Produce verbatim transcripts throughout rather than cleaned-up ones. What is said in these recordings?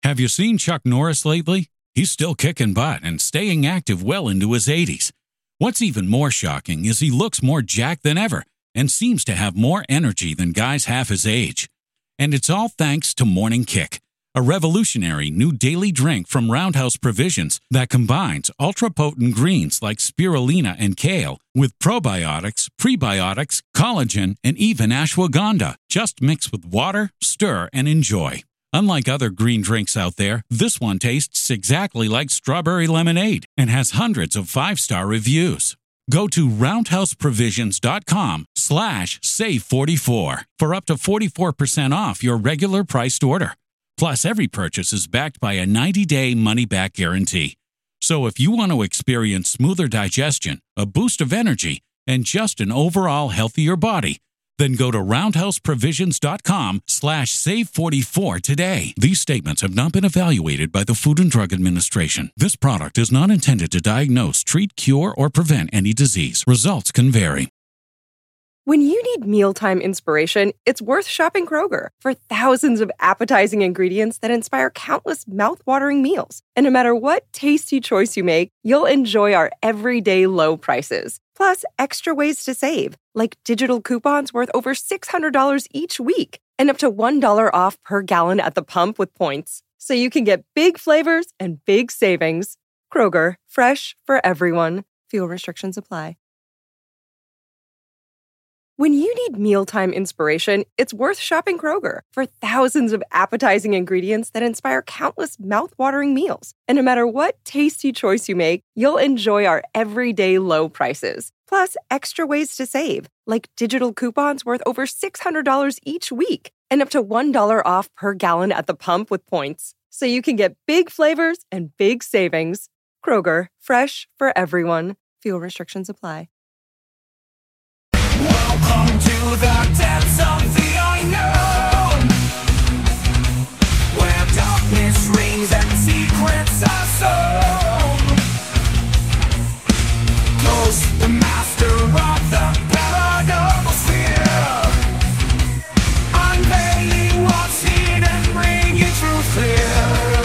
Have you seen Chuck Norris lately? He's still kicking butt and staying active well into his eighties. What's even more shocking is he looks more jacked than ever and seems to have more energy than guys half his age. And it's all thanks to Morning Kick, a revolutionary new daily drink from Roundhouse Provisions that combines ultra-potent greens like spirulina and kale with probiotics, prebiotics, collagen, and even ashwagandha. Just mix with water, stir, and enjoy. Unlike other green drinks out there, this one tastes exactly like strawberry lemonade and has hundreds of five-star reviews. Go to roundhouseprovisions.com slash save44 for up to forty-four percent off your regular priced order. Plus, every purchase is backed by a ninety-day money-back guarantee. So if you want to experience smoother digestion, a boost of energy, and just an overall healthier body, then go to roundhouseprovisions.com slash save44 today. These statements have not been evaluated by the Food and Drug Administration. This product is not intended to diagnose, treat, cure, or prevent any disease. Results can vary. When you need mealtime inspiration, it's worth shopping Kroger for thousands of appetizing ingredients that inspire countless mouth-watering meals. And no matter what tasty choice you make, you'll enjoy our everyday low prices. Plus, extra ways to save, like digital coupons worth over six hundred dollars each week and up to one dollar off per gallon at the pump with points. So you can get big flavors and big savings. Kroger, fresh for everyone. Fuel restrictions apply. When you need mealtime inspiration, it's worth shopping Kroger for thousands of appetizing ingredients that inspire countless mouth-watering meals. And no matter what tasty choice you make, you'll enjoy our everyday low prices. Plus, extra ways to save, like digital coupons worth over six hundred dollars each week and up to one dollar off per gallon at the pump with points. So you can get big flavors and big savings. Kroger, fresh for everyone. Fuel restrictions apply. Welcome to the depths of the unknown, where darkness reigns and secrets are sown. Ghost, the master of the paranormal sphere, unveiling what's hidden, bringing truth clear.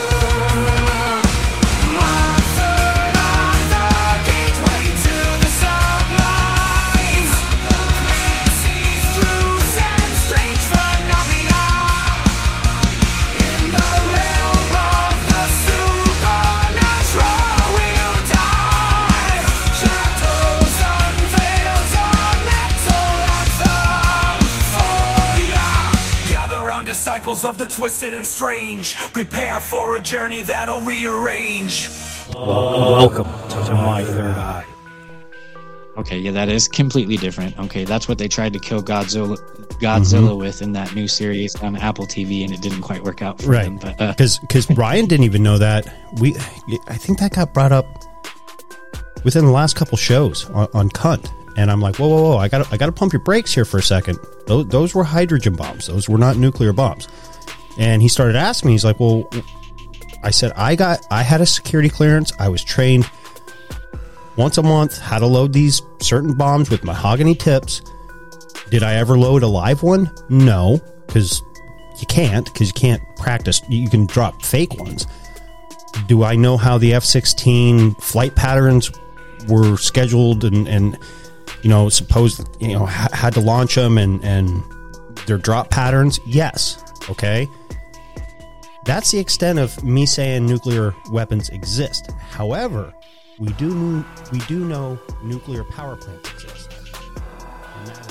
Disciples of the twisted and strange, prepare for a journey that'll rearrange. Welcome to My Third Eye. Okay, yeah, that is completely different. Okay, that's what they tried to kill Godzilla, Godzilla mm-hmm. with in that new series on Apple T V, and it didn't quite work out for right. them. But because uh, because Ryan didn't even know that. We, I think that got brought up within the last couple shows on, on Cunt. And I'm like, whoa, whoa, whoa! I got, I got to pump your brakes here for a second. Those, those were hydrogen bombs. Those were not nuclear bombs. And he started asking me. He's like, well, I said, I got, I had a security clearance. I was trained once a month how to load these certain bombs with mahogany tips. Did I ever load a live one? No, because you can't. Because you can't practice. You can drop fake ones. Do I know how the F sixteen flight patterns were scheduled and and you know, supposed, you know, ha- had to launch them and, and their drop patterns? Yes. Okay. That's the extent of me saying nuclear weapons exist. However, we do we do know nuclear power plants exist. And that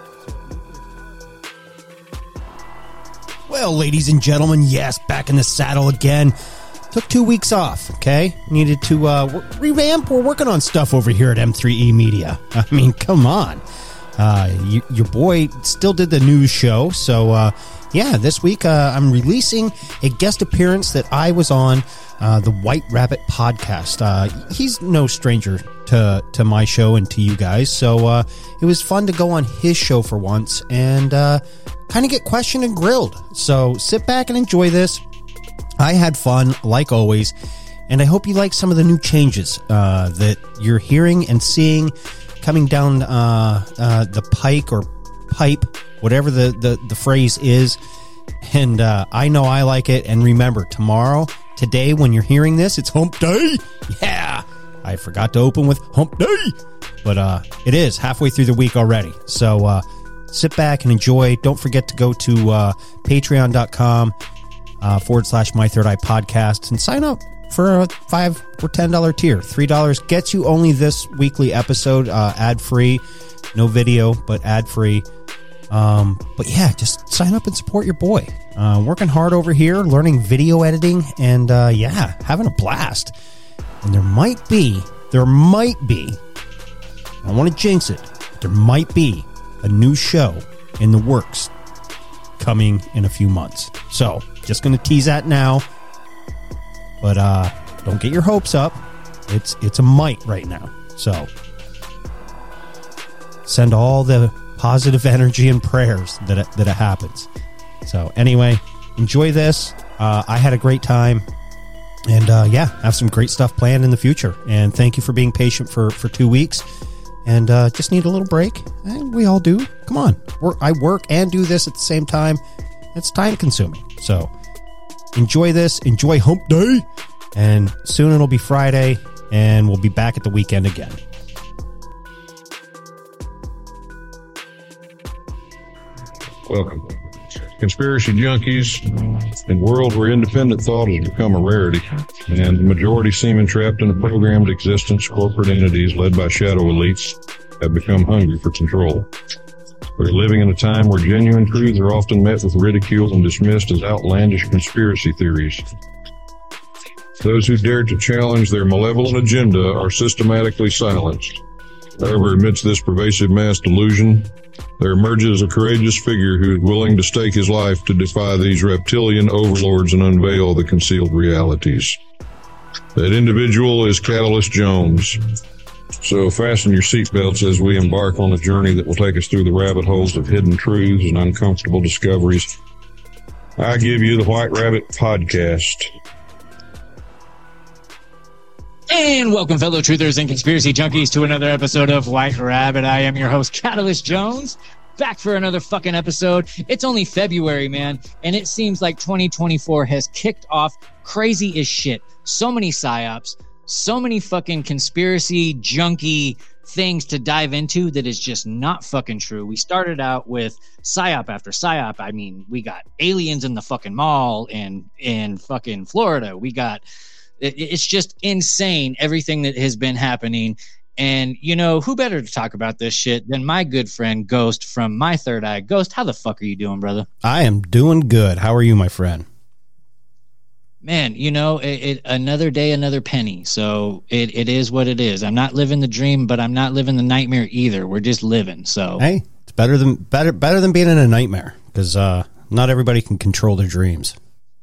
is well, ladies and gentlemen, yes, back in the saddle again. Took two weeks off, okay? Needed to uh, revamp. We're working on stuff over here at M three E Media. I mean, come on. Uh, you, your boy still did the news show. So, uh, yeah, this week uh, I'm releasing a guest appearance that I was on uh, the White Rabbit podcast. Uh, he's no stranger to, to my show and to you guys. So uh, it was fun to go on his show for once and uh, kind of get questioned and grilled. So sit back and enjoy this. I had fun, like always, and I hope you like some of the new changes uh, that you're hearing and seeing coming down uh, uh, the pike or pipe, whatever the, the, the phrase is. And uh, I know I like it. And remember, tomorrow, today, when you're hearing this, it's hump day. Yeah. I forgot to open with hump day. But uh, it is halfway through the week already. So uh, sit back and enjoy. Don't forget to go to uh, patreon.com uh, forward slash My Third Eye Podcast and sign up for a five or ten dollar tier. three dollars gets you only this weekly episode, uh, ad-free. No video, but ad-free. Um, but yeah, just sign up and support your boy. Uh, working hard over here, learning video editing, and uh, yeah, having a blast. And there might be, there might be, I don't want to jinx it, but there might be a new show in the works coming in a few months. So, just going to tease that now. But uh, don't get your hopes up. It's it's a might right now. So, send all the positive energy and prayers that it, that it happens. So anyway, enjoy this. Uh, I had a great time, and uh, yeah, have some great stuff planned in the future. And thank you for being patient for, for two weeks. And uh, just need a little break. And we all do. Come on, We're, I work and do this at the same time. It's time consuming. So enjoy this. Enjoy Hump Day, and soon it'll be Friday, and we'll be back at the weekend again. Welcome. Conspiracy junkies, in a world where independent thought has become a rarity, and the majority seeming trapped in a programmed existence, corporate entities led by shadow elites have become hungry for control. We're living in a time where genuine truths are often met with ridicule and dismissed as outlandish conspiracy theories. Those who dare to challenge their malevolent agenda are systematically silenced. However, amidst this pervasive mass delusion, there emerges a courageous figure who is willing to stake his life to defy these reptilian overlords and unveil the concealed realities. That individual is Catalyst Jones. So fasten your seatbelts as we embark on a journey that will take us through the rabbit holes of hidden truths and uncomfortable discoveries. I give you the White Rabbit Podcast. And welcome, fellow truthers and conspiracy junkies, to another episode of White Rabbit. I am your host, Catalyst Jones, back for another fucking episode. It's only February, man, and it seems like twenty twenty-four has kicked off crazy as shit. So many psyops, so many fucking conspiracy junkie things to dive into that is just not fucking true. We started out with psyop after psyop. I mean, we got aliens in the fucking mall in, in fucking Florida. We got... It's just insane, everything that has been happening. And, you know, who better to talk about this shit than my good friend Ghost from My Third Eye. Ghost, how the fuck are you doing, brother? I am doing good. How are you, my friend? Man, you know, it, it, another day, another penny. So it, it is what it is. I'm not living the dream, but I'm not living the nightmare either. We're just living. So hey, it's better than better better than being in a nightmare, because uh, not everybody can control their dreams.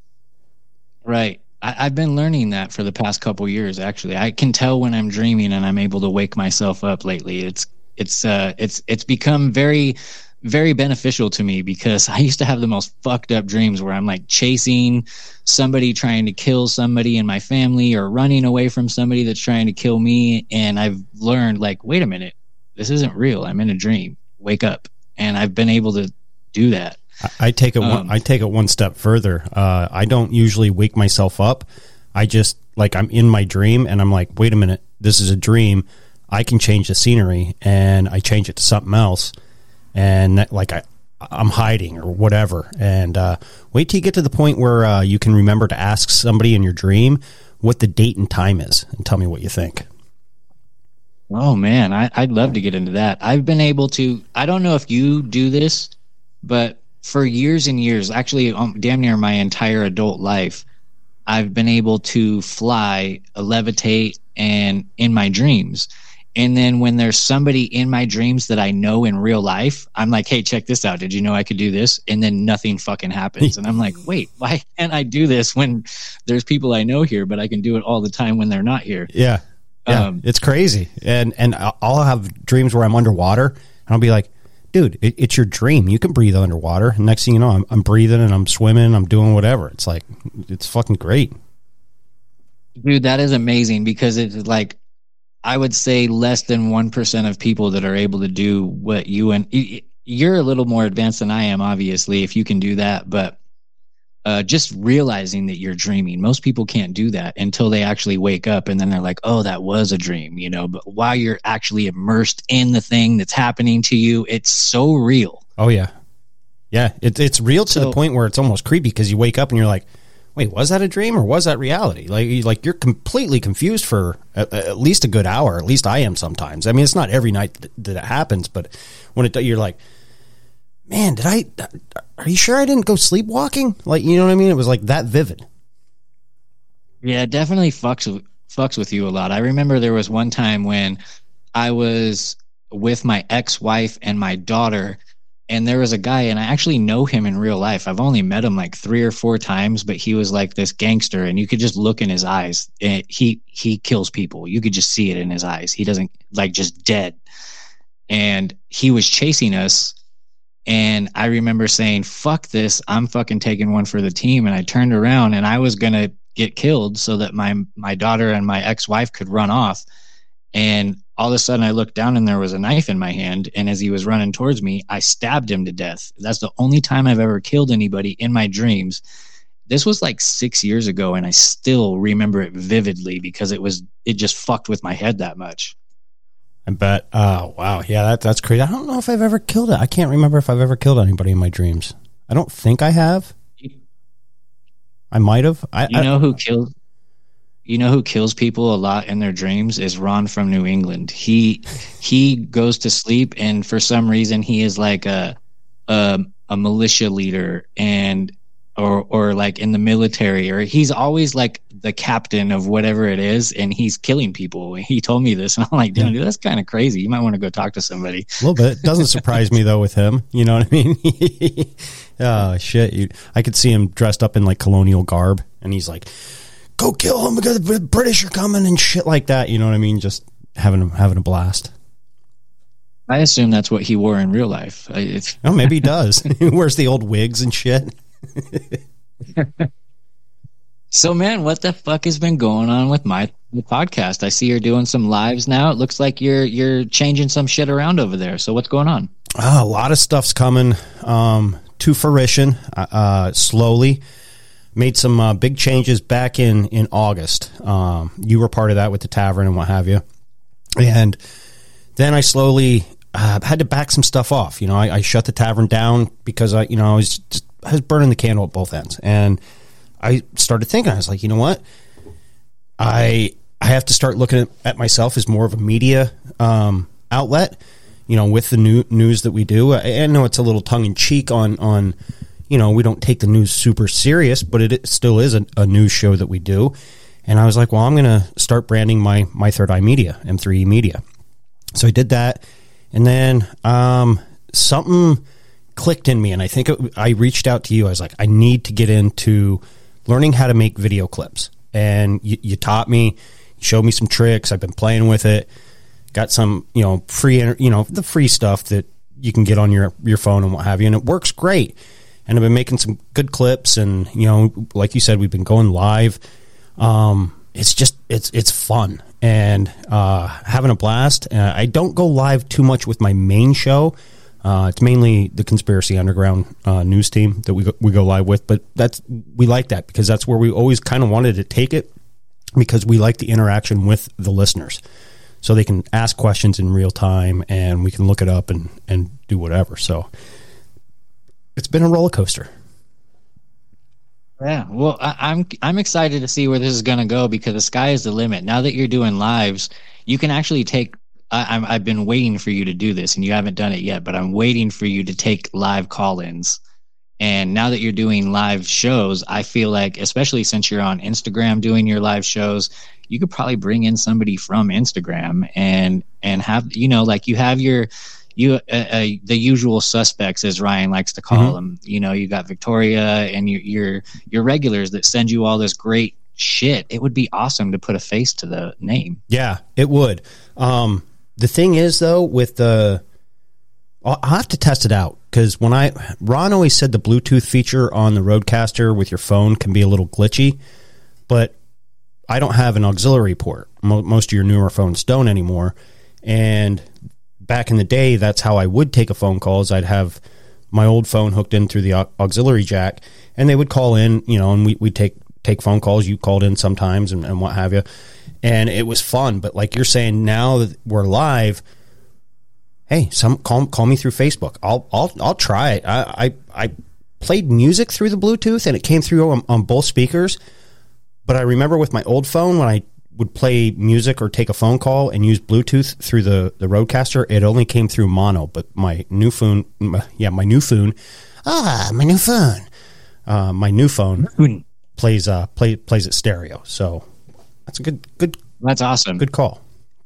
Right. I, I've been learning that for the past couple years. Actually, I can tell when I'm dreaming and I'm able to wake myself up lately. It's it's uh it's it's become very, very beneficial to me, because I used to have the most fucked up dreams where I'm like chasing somebody, trying to kill somebody in my family, or running away from somebody that's trying to kill me. And I've learned, like, wait a minute, this isn't real. I'm in a dream. Wake up. And I've been able to do that. I take it. Um, one, I take it one step further. Uh, I don't usually wake myself up. I just, like, I'm in my dream and I'm like, wait a minute, this is a dream. I can change the scenery, and I change it to something else, and that, like I, I'm hiding or whatever. And uh, wait till you get to the point where uh, you can remember to ask somebody in your dream what the date and time is, and tell me what you think. Oh man, I, I'd love to get into that. I've been able to. I don't know if you do this, but for years and years, actually um, damn near my entire adult life, I've been able to fly, levitate, and in my dreams. And then when there's somebody in my dreams that I know in real life, I'm like, hey, check this out. Did you know I could do this? And then nothing fucking happens. And I'm like, wait, why can't I do this when there's people I know here, but I can do it all the time when they're not here? Yeah. Yeah. Um, it's crazy. And, and I'll have dreams where I'm underwater, and I'll be like, dude, it, it's your dream. You can breathe underwater. And next thing you know, I'm, I'm breathing and I'm swimming. I'm doing whatever. It's like, it's fucking great. Dude, that is amazing, because it's like, I would say less than one percent of people that are able to do what you and you're a little more advanced than I am, obviously, if you can do that. But uh, just realizing that you're dreaming. Most people can't do that until they actually wake up, and then they're like, oh, that was a dream, you know, but while you're actually immersed in the thing that's happening to you, it's so real. Oh yeah. Yeah. It, it's real to So- the point where it's almost creepy because you wake up and you're like, wait, was that a dream or was that reality? Like, you- like you're completely confused for at, at least a good hour. At least I am sometimes. I mean, it's not every night that, that it happens, but when it, you're like, man, did I, are you sure I didn't go sleepwalking? Like, you know what I mean? It was like that vivid. Yeah, it definitely fucks with, fucks with you a lot. I remember there was one time when I was with my ex-wife and my daughter, and there was a guy, and I actually know him in real life. I've only met him like three or four times, but he was like this gangster, and you could just look in his eyes. And he he kills people. You could just see it in his eyes. He doesn't, like, just dead. And he was chasing us, and I remember saying, fuck this, I'm fucking taking one for the team. And I turned around, and I was going to get killed so that my my daughter and my ex-wife could run off. And all of a sudden I looked down and there was a knife in my hand. And as he was running towards me, I stabbed him to death. That's the only time I've ever killed anybody in my dreams. This was like six years ago, and I still remember it vividly because it was, it just fucked with my head that much. I bet. Oh, wow. Yeah, that, that's crazy. I don't know if I've ever killed it. I can't remember if I've ever killed anybody in my dreams. I don't think I have. I might have. I, You I, know who killed, you know who kills people a lot in their dreams is Ron from New England. He, he goes to sleep, and for some reason he is like a, a, a militia leader, and, or, or like in the military, or he's always like the captain of whatever it is, and he's killing people. He told me this, and I'm like, dude, that's kind of crazy. You might want to go talk to somebody. A little bit. Doesn't surprise me, though, with him. You know what I mean? Oh, shit. You, I could see him dressed up in, like, colonial garb, and he's like, go kill him because the British are coming and shit like that. You know what I mean? Just having, having a blast. I assume that's what he wore in real life. I- It's, Oh, maybe he does. He wears the old wigs and shit. So, man, what the fuck has been going on with my podcast? I see you're doing some lives now. It looks like you're you're changing some shit around over there. So what's going on? Oh, a lot of stuff's coming um, to fruition uh, slowly. Made some uh, big changes back in, in August. Um, you were part of that with the tavern and what have you. And then I slowly uh, had to back some stuff off. You know, I, I shut the tavern down because I, you know, I was just, I was burning the candle at both ends. And I started thinking, I was like, you know what? I I have to start looking at, at myself as more of a media um, outlet, you know, with the new news that we do. I, I know it's a little tongue in cheek on, on, you know, we don't take the news super serious, but it, it still is a, a news show that we do. And I was like, well, I'm going to start branding my, my Third Eye Media, M three E Media. So I did that. And then um, something clicked in me. And I think it, I reached out to you. I was like, I need to get into learning how to make video clips. And you, you taught me, you showed me some tricks. I've been playing with it. Got some, you know, free, you know, the free stuff that you can get on your, your phone and what have you. And it works great. And I've been making some good clips. And, you know, like you said, we've been going live. Um, it's just, it's, it's fun and uh, having a blast. Uh, I don't go live too much with my main show. Uh, it's mainly the Conspiracy Underground uh, news team that we go, we go live with, but that's, we like that because that's where we always kind of wanted to take it, because we like the interaction with the listeners, so they can ask questions in real time and we can look it up and, and do whatever. So it's been a roller coaster. Yeah, well, I, I'm I'm excited to see where this is going to go, because the sky is the limit. Now that you're doing lives, you can actually take. I, I'm, I've been waiting for you to do this, and you haven't done it yet. But I'm waiting for you to take live call-ins. And now that you're doing live shows, I feel like, especially since you're on Instagram doing your live shows, you could probably bring in somebody from Instagram and and have, you know, like you have your. You uh, uh, the usual suspects, as Ryan likes to call mm-hmm. them. You know, you got Victoria and your your your regulars that send you all this great shit. It would be awesome to put a face to the name. Yeah, it would. Um, the thing is, though, with the, I'll have to test it out, because when I Ron always said the Bluetooth feature on the Rodecaster with your phone can be a little glitchy, but I don't have an auxiliary port. Mo- most of your newer phones don't anymore, and back in the day, that's how I would take a phone call, is I'd have my old phone hooked in through the aux- auxiliary jack, and they would call in, you know, and we we take take phone calls. You called in sometimes and, and what have you, and it was fun. But like you're saying, now that we're live, hey, some call call me through Facebook. I'll I'll I'll try it. I I, I played music through the Bluetooth and it came through on, on both speakers. But I remember with my old phone when I would play music or take a phone call and use Bluetooth through the, the Rodecaster, it only came through mono. But my new phone, yeah, my new phone, ah, my new phone, uh, my new phone plays uh play, plays it stereo. So that's a good good. That's awesome. Good call.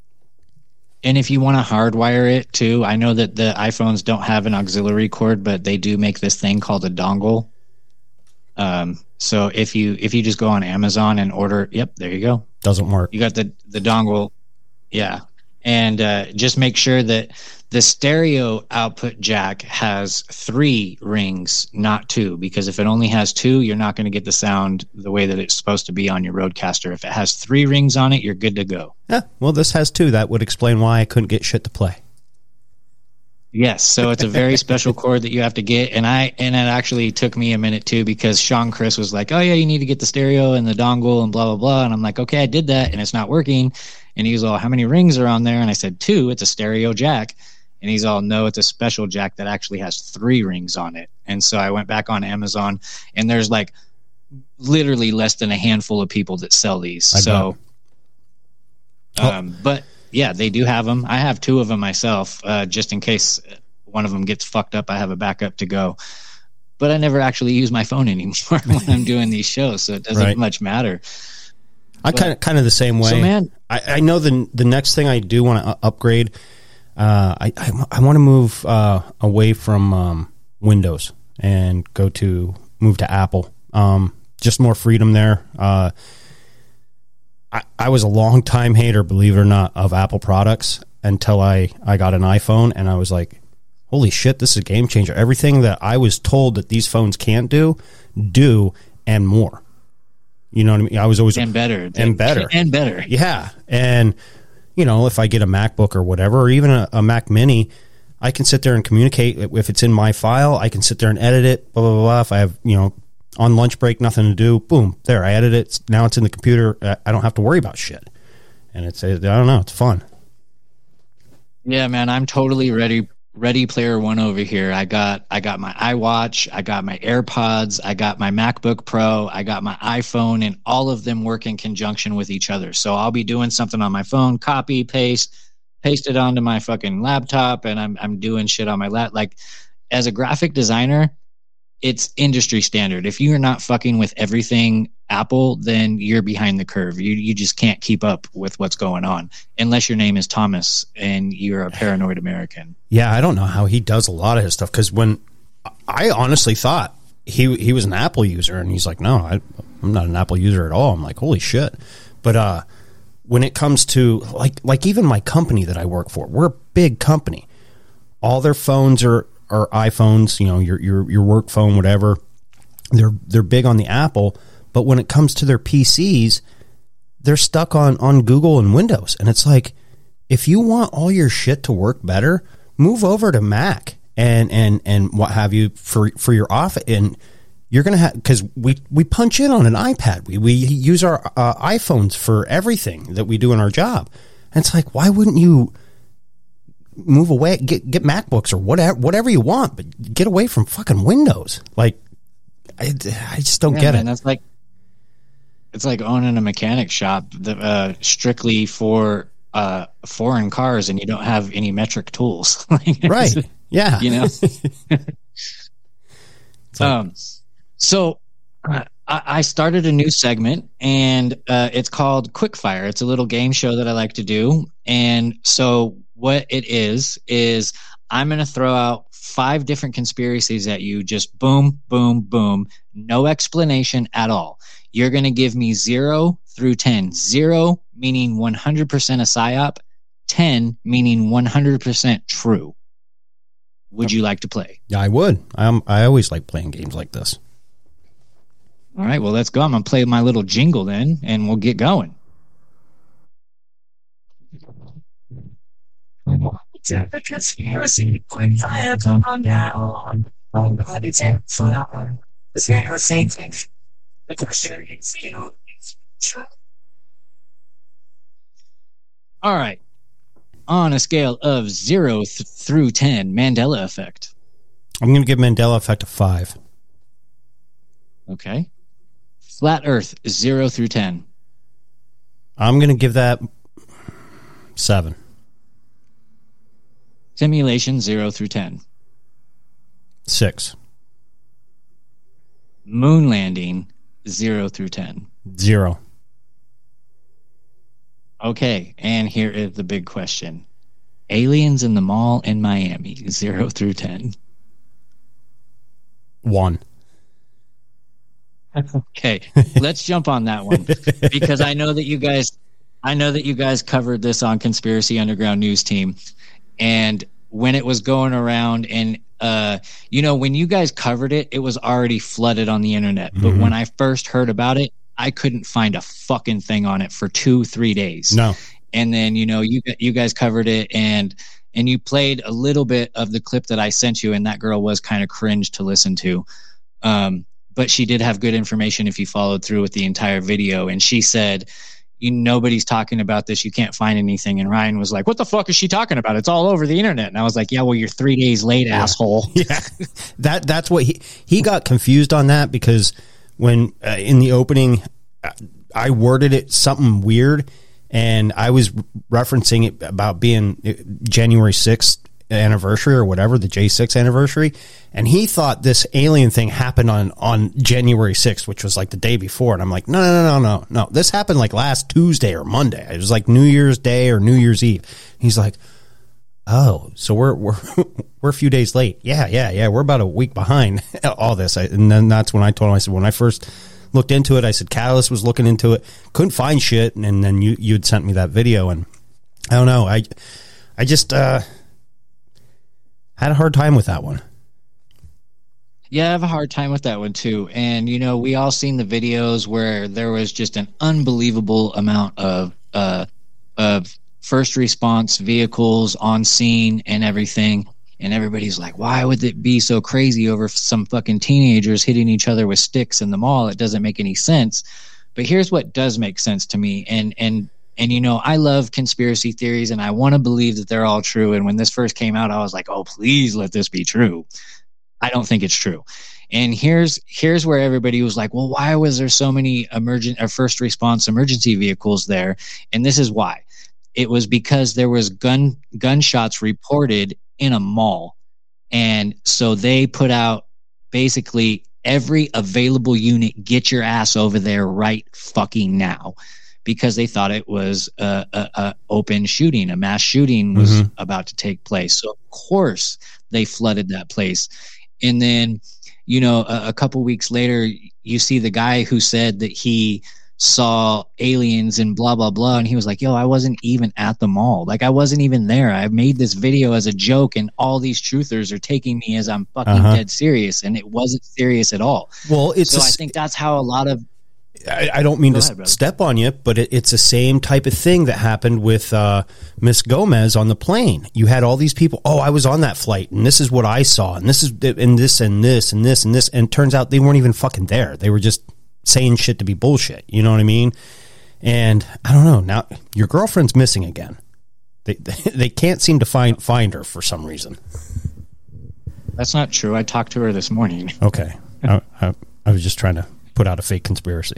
And if you want to hardwire it too, I know that the iPhones don't have an auxiliary cord, but they do make this thing called a dongle. Um, so if you if you just go on Amazon and order, yep, there you go. Doesn't work. You got the the dongle, yeah, and uh, just make sure that the stereo output jack has three rings, not two, because if it only has two, you're not going to get the sound the way that it's supposed to be on your Rodecaster. If it has three rings on it, you're good to go. Yeah, well, this has two. That would explain why I couldn't get shit to play. Yes, so it's a very special cord that you have to get, and I and it actually took me a minute too, because Sean Chris was like, "Oh yeah, you need to get the stereo and the dongle and blah blah blah," and I'm like, "Okay, I did that, and it's not working." And he was all, "How many rings are on there?" And I said, "Two. It's a stereo jack." And he's all, "No, it's a special jack that actually has three rings on it." And so I went back on Amazon, and there's like literally less than a handful of people that sell these. I so, bet. um, but. Yeah, they do have them. I have two of them myself, uh, just in case one of them gets fucked up. I have a backup to go. But I never actually use my phone anymore when I'm doing these shows, so it doesn't Right. much matter. I kind of kind of the same way. So, man, I, I know the the next thing I do want to upgrade. Uh, I I, I want to move uh, away from um, Windows and go to move to Apple. Um, just more freedom there. Uh, I, I was a long time hater, believe it or not, of Apple products until I, I got an iPhone, and I was like, holy shit, this is a game changer. Everything that I was told that these phones can't do, do, and more. You know what I mean? I was always... And better. And better. And better. Yeah. And, you know, if I get a MacBook or whatever, or even a, a Mac Mini, I can sit there and communicate. If it's in my file, I can sit there and edit it, blah, blah, blah, blah. If I have, you know... on lunch break, nothing to do, boom, there, I edit it. Now it's in the computer. I don't have to worry about shit. And it's, I don't know, it's fun. Yeah, man, I'm totally ready. Ready Player One over here. I got, I got my iWatch, I got my AirPods, I got my MacBook Pro, I got my iPhone, and all of them work in conjunction with each other. So I'll be doing something on my phone, copy, paste, paste it onto my fucking laptop, and I'm, I'm doing shit on my lap. Like, as a graphic designer, it's industry standard. If you're not fucking with everything Apple, then you're behind the curve. You you just can't keep up with what's going on unless your name is Thomas and you're a paranoid American. Yeah, I don't know how he does a lot of his stuff, because when I honestly thought he he was an Apple user, and he's like, no, I, I'm not an Apple user at all. I'm like, holy shit. But uh, when it comes to like like even my company that I work for, we're a big company. All their phones are are iPhones, you know, your your your work phone, whatever. They're they're big on the Apple, but when it comes to their P Cs, they're stuck on on Google and Windows. And it's like, if you want all your shit to work better, move over to Mac and and and what have you for for your office. And you're gonna have, because we we punch in on an iPad. We we use our uh, iPhones for everything that we do in our job. And it's like, why wouldn't you move away, get get MacBooks or whatever whatever you want, but get away from fucking Windows? Like, I, I just don't Yeah, get man, it. That's like, it's like owning a mechanic shop that, uh, strictly for uh, foreign cars, and you don't have any metric tools. Like, Right? Yeah. You know. like- um. So. Uh, I I started a new segment, and uh, it's called Quickfire. It's a little game show that I like to do. And so what it is, is I'm going to throw out five different conspiracies at you, just boom, boom, boom, no explanation at all. You're going to give me zero through ten. Zero meaning one hundred percent a psyop, ten meaning one hundred percent true. Would you like to play? Yeah, I would. I'm, I always like playing games like this. All right, well, let's go. I'm going to play my little jingle then, and we'll get going. It's a conspiracy. Quick fire, come on down. Everybody take fire. Is that the same thing? The question is, you know, All right. On a scale of zero th- through ten, Mandela effect. I'm going to give Mandela effect a five. Okay. Flat Earth, zero through ten. I'm going to give that seven. Simulation, zero through ten. Six. Moon landing, zero through ten. Zero. Okay, and here is the big question. Aliens in the Mall in Miami, zero through ten. One. Okay, let's jump on that one because I know that you guys, I know that you guys covered this on Conspiracy Underground News Team, and when it was going around, and uh, you know, when you guys covered it, it was already flooded on the internet. But Mm-hmm. when I first heard about it, I couldn't find a fucking thing on it for two, three days. No. And then you know, you you guys covered it, and and you played a little bit of the clip that I sent you, and that girl was kind of cringe to listen to. Um, but she did have good information if you followed through with the entire video. And she said, you, nobody's talking about this. You can't find anything. And Ryan was like, what the fuck is she talking about? It's all over the internet. And I was like, yeah, well, you're three days late, Yeah. asshole. Yeah. That that's what he he got confused on that because when uh, in the opening uh, I worded it something weird and I was referencing it about being January sixth anniversary or whatever, the J six anniversary, and he thought this alien thing happened on on January sixth, which was like the day before. And I'm like, no, no, no, no, no. This happened like last Tuesday or Monday. It was like New Year's Day or New Year's Eve. He's like, oh, so we're we're we're a few days late. Yeah, yeah, yeah. We're about a week behind all this. I, and then that's when I told him, I said, when I first looked into it, I said Catalyst was looking into it, couldn't find shit, and, and then you you'd sent me that video, and I don't know, I I just uh, had a hard time with that one. Yeah, I have a hard time with that one too. And you know, we all seen the videos where there was just an unbelievable amount of uh of first response vehicles on scene and everything. And everybody's like, why would it be so crazy over some fucking teenagers hitting each other with sticks in the mall? It doesn't make any sense. But here's what does make sense to me. And and and you know, I love conspiracy theories and I want to believe that they're all true. And when this first came out, I was like, oh, please let this be true. I don't think it's true. And here's here's where everybody was like, well, why was there so many emergent or first response emergency vehicles there? And this is why. It was because there was gun gunshots reported in a mall. And so they put out basically every available unit, get your ass over there right fucking now, because they thought it was a, a, a open shooting, a mass shooting was Mm-hmm. about to take place. So of course they flooded that place. And then, you know, a, a couple weeks later, you see the guy who said that he saw aliens and blah, blah, blah. And he was like, yo, I wasn't even at the mall. Like, I wasn't even there. I made this video as a joke, and all these truthers are taking me as I'm fucking Uh-huh. dead serious. And it wasn't serious at all. Well, it's So a I s- think that's how a lot of I, I don't mean Go to ahead, brother. step on you, but it, it's the same type of thing that happened with uh, Miss Gomez on the plane. You had all these people. Oh, I was on that flight, and this is what I saw, and this is and this and this and this and this. And it turns out they weren't even fucking there. They were just saying shit to be bullshit. You know what I mean? And I don't know. Now your girlfriend's missing again. They they can't seem to find find her for some reason. That's not true. I talked to her this morning. Okay, I, I, I was just trying to put out a fake conspiracy.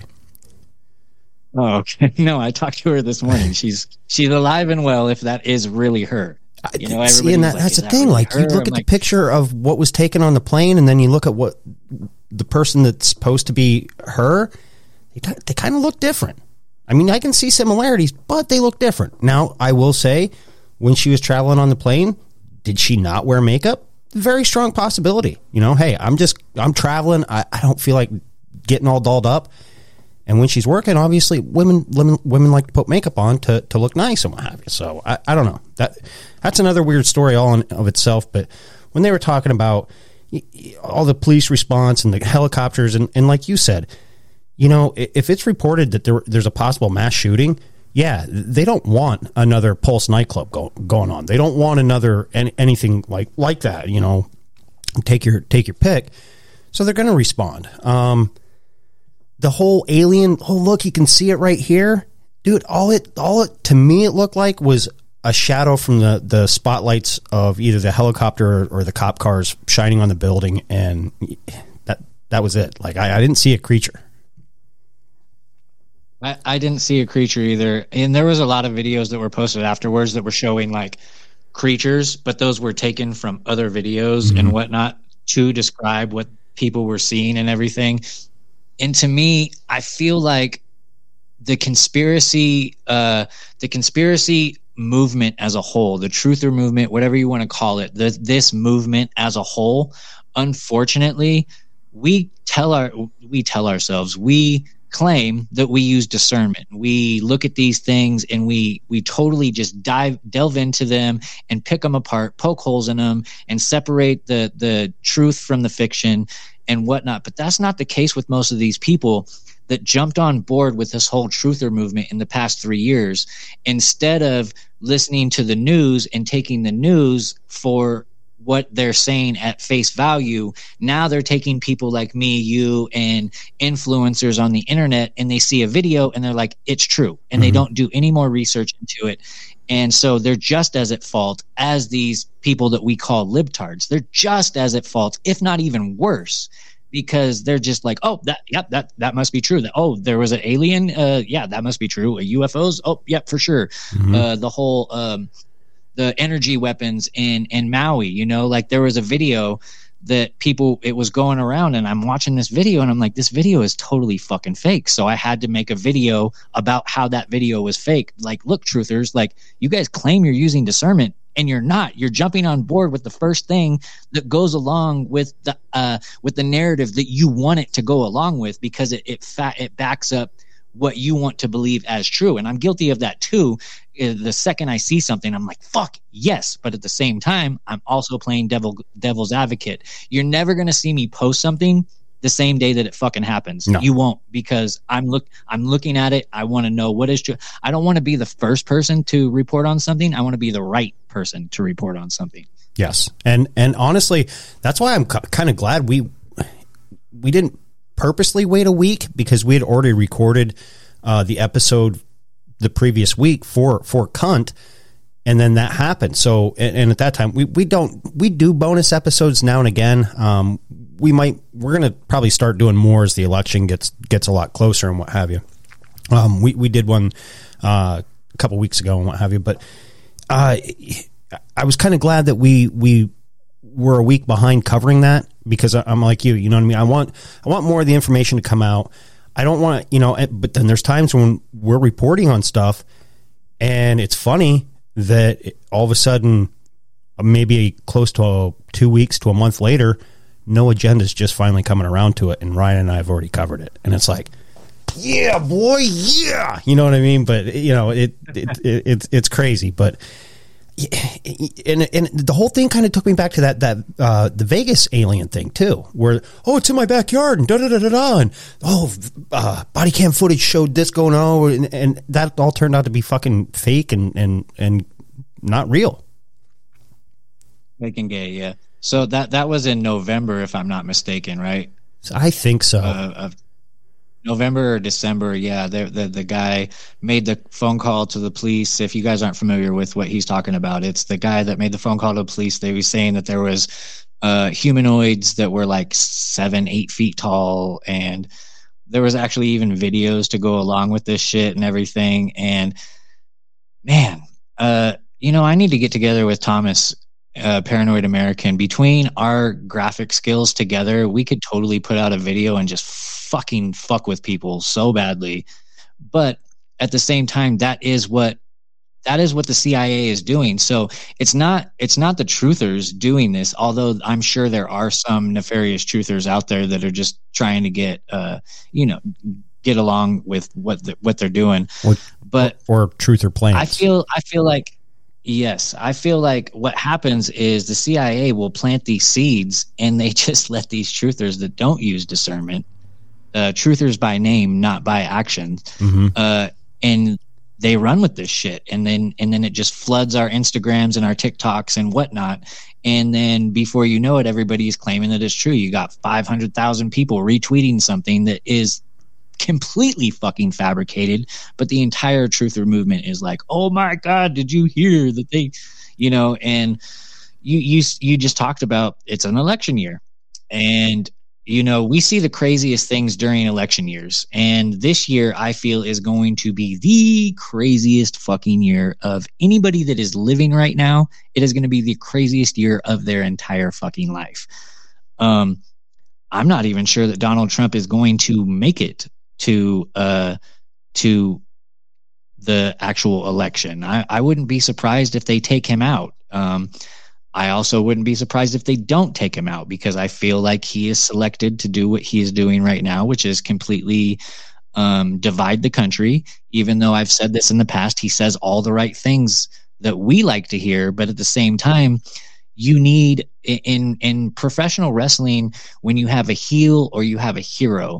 Oh, okay. No, I talked to her this morning. She's she's alive and well. If that is really her, you know, See, everybody and was that, like, that's "Is the that thing. really Like, you her?" look I'm at the like, picture of what was taken on the plane, and then you look at what the person that's supposed to be her. They, ki- they kind of look different. I mean, I can see similarities, but they look different. Now, I will say, when she was traveling on the plane, did she not wear makeup? Very strong possibility. You know, hey, I'm just I'm traveling. I, I don't feel like getting all dolled up. And when she's working, obviously, women women, women like to put makeup on to, to look nice and what have you. So I, I don't know. That that's another weird story all in of itself. But when they were talking about y- y- all the police response and the helicopters, and, and like you said, you know, i- if it's reported that there, there's a possible mass shooting, yeah, they don't want another Pulse nightclub go, going on. They don't want another any, anything like like that. You know, take your take your pick. So they're going to respond. Um, the whole alien, oh, look, you can see it right here. Dude, all it, all it, to me, it looked like was a shadow from the, the spotlights of either the helicopter or, or the cop cars shining on the building. And that, that was it. Like, I, I didn't see a creature. I, I didn't see a creature either. And there was a lot of videos that were posted afterwards that were showing like creatures, but those were taken from other videos mm-hmm. and whatnot to describe what people were seeing and everything. And to me, I feel like the conspiracy, uh, the conspiracy movement as a whole, the truther movement, whatever you want to call it, the, this movement as a whole, unfortunately, we tell our, we tell ourselves, we claim that we use discernment. We look at these things and we we totally just dive delve into them and pick them apart, poke holes in them, and separate the the truth from the fiction and whatnot. But that's not the case with most of these people that jumped on board with this whole truther movement in the past three years. Instead of listening to the news and taking the news for what they're saying at face value, now they're taking people like me, you, and influencers on the internet, and they see a video and they're like, it's true. And mm-hmm. they don't do any more research into it. And so they're just as at fault as these people that we call libtards. They're just as at fault, if not even worse, because they're just like, oh, that, yep, that, that must be true. That, oh, there was an alien. Uh, yeah, that must be true. A U F Os. Oh, yep, for sure. Mm-hmm. Uh, the whole, um, the energy weapons in, in Maui, you know, like there was a video that people, it was going around and I'm watching this video and I'm like, this video is totally fucking fake. So I had to make a video about how that video was fake. Like, look, truthers, like you guys claim you're using discernment and you're not. You're jumping on board with the first thing that goes along with the, uh, with the narrative that you want it to go along with, because it, it fat, it backs up what you want to believe as true. And I'm guilty of that too. The second I see something, I'm like, fuck, yes. But at the same time, I'm also playing devil devil's advocate. You're never going to see me post something the same day that it fucking happens. No. You won't, because I'm look I'm looking at it. I want to know what is true. I don't want to be the first person to report on something. I want to be the right person to report on something. Yes. And and honestly, that's why I'm kind of glad we we didn't purposely wait a week, because we had already recorded uh, the episode the previous week for, for Cunt. And then that happened. So, and, and at that time we, we don't, we do bonus episodes now and again. Um, we might, we're going to probably start doing more as the election gets, gets a lot closer and what have you. Um, we, we did one uh, a couple weeks ago and what have you, but uh, I was kind of glad that we, we were a week behind covering that, because I'm like you, you know what I mean? I want, I want more of the information to come out. I don't want to, you know, but then there's times when we're reporting on stuff and it's funny that it, all of a sudden, maybe close to a, two weeks to a month later, No Agenda's just finally coming around to it. And Ryan and I have already covered it. And it's like, yeah, boy. Yeah. You know what I mean? But you know, it, it, it it's, it's crazy, but and and the whole thing kind of took me back to that that uh, the Vegas alien thing too, where oh, it's in my backyard and da da da da da, and oh, uh, body cam footage showed this going on, and, and that all turned out to be fucking fake and and and not real. Fake and gay, yeah. So that that was in November, if I'm not mistaken, right? I think so. Uh, of November or December, yeah. The, the the guy made the phone call to the police. If you guys aren't familiar with what he's talking about, it's the guy that made the phone call to the police. They were saying that there was uh, humanoids that were like seven, eight feet tall, and there was actually even videos to go along with this shit and everything. And man, uh, you know, I need to get together with Thomas, uh, Paranoid American. Between our graphic skills together, we could totally put out a video and just fucking fuck with people so badly. But at the same time, that is what that is what the C I A is doing. So it's not it's not the truthers doing this, although I'm sure there are some nefarious truthers out there that are just trying to get uh you know get along with what the, what they're doing. Or, but or truther plans. I feel I feel like Yes, I feel like what happens is the C I A will plant these seeds and they just let these truthers that don't use discernment, uh, truthers by name, not by action, mm-hmm. uh, and they run with this shit. And then and then it just floods our Instagrams and our TikToks and whatnot. And then before you know it, everybody's claiming that it's true. You got five hundred thousand people retweeting something that is completely fucking fabricated, but the entire truther movement is like, oh my God, did you hear that they, you know, and you, you, you just talked about it's an election year. And, you know, we see the craziest things during election years. And this year I feel is going to be the craziest fucking year of anybody that is living right now. It is going to be the craziest year of their entire fucking life. Um, I'm not even sure that Donald Trump is going to make it to uh to the actual election. I, I wouldn't be surprised if they take him out. Um, I also wouldn't be surprised if they don't take him out, because I feel like he is selected to do what he is doing right now, which is completely um, divide the country. Even though I've said this in the past, he says all the right things that we like to hear, but at the same time, you need in in professional wrestling, when you have a heel or you have a hero,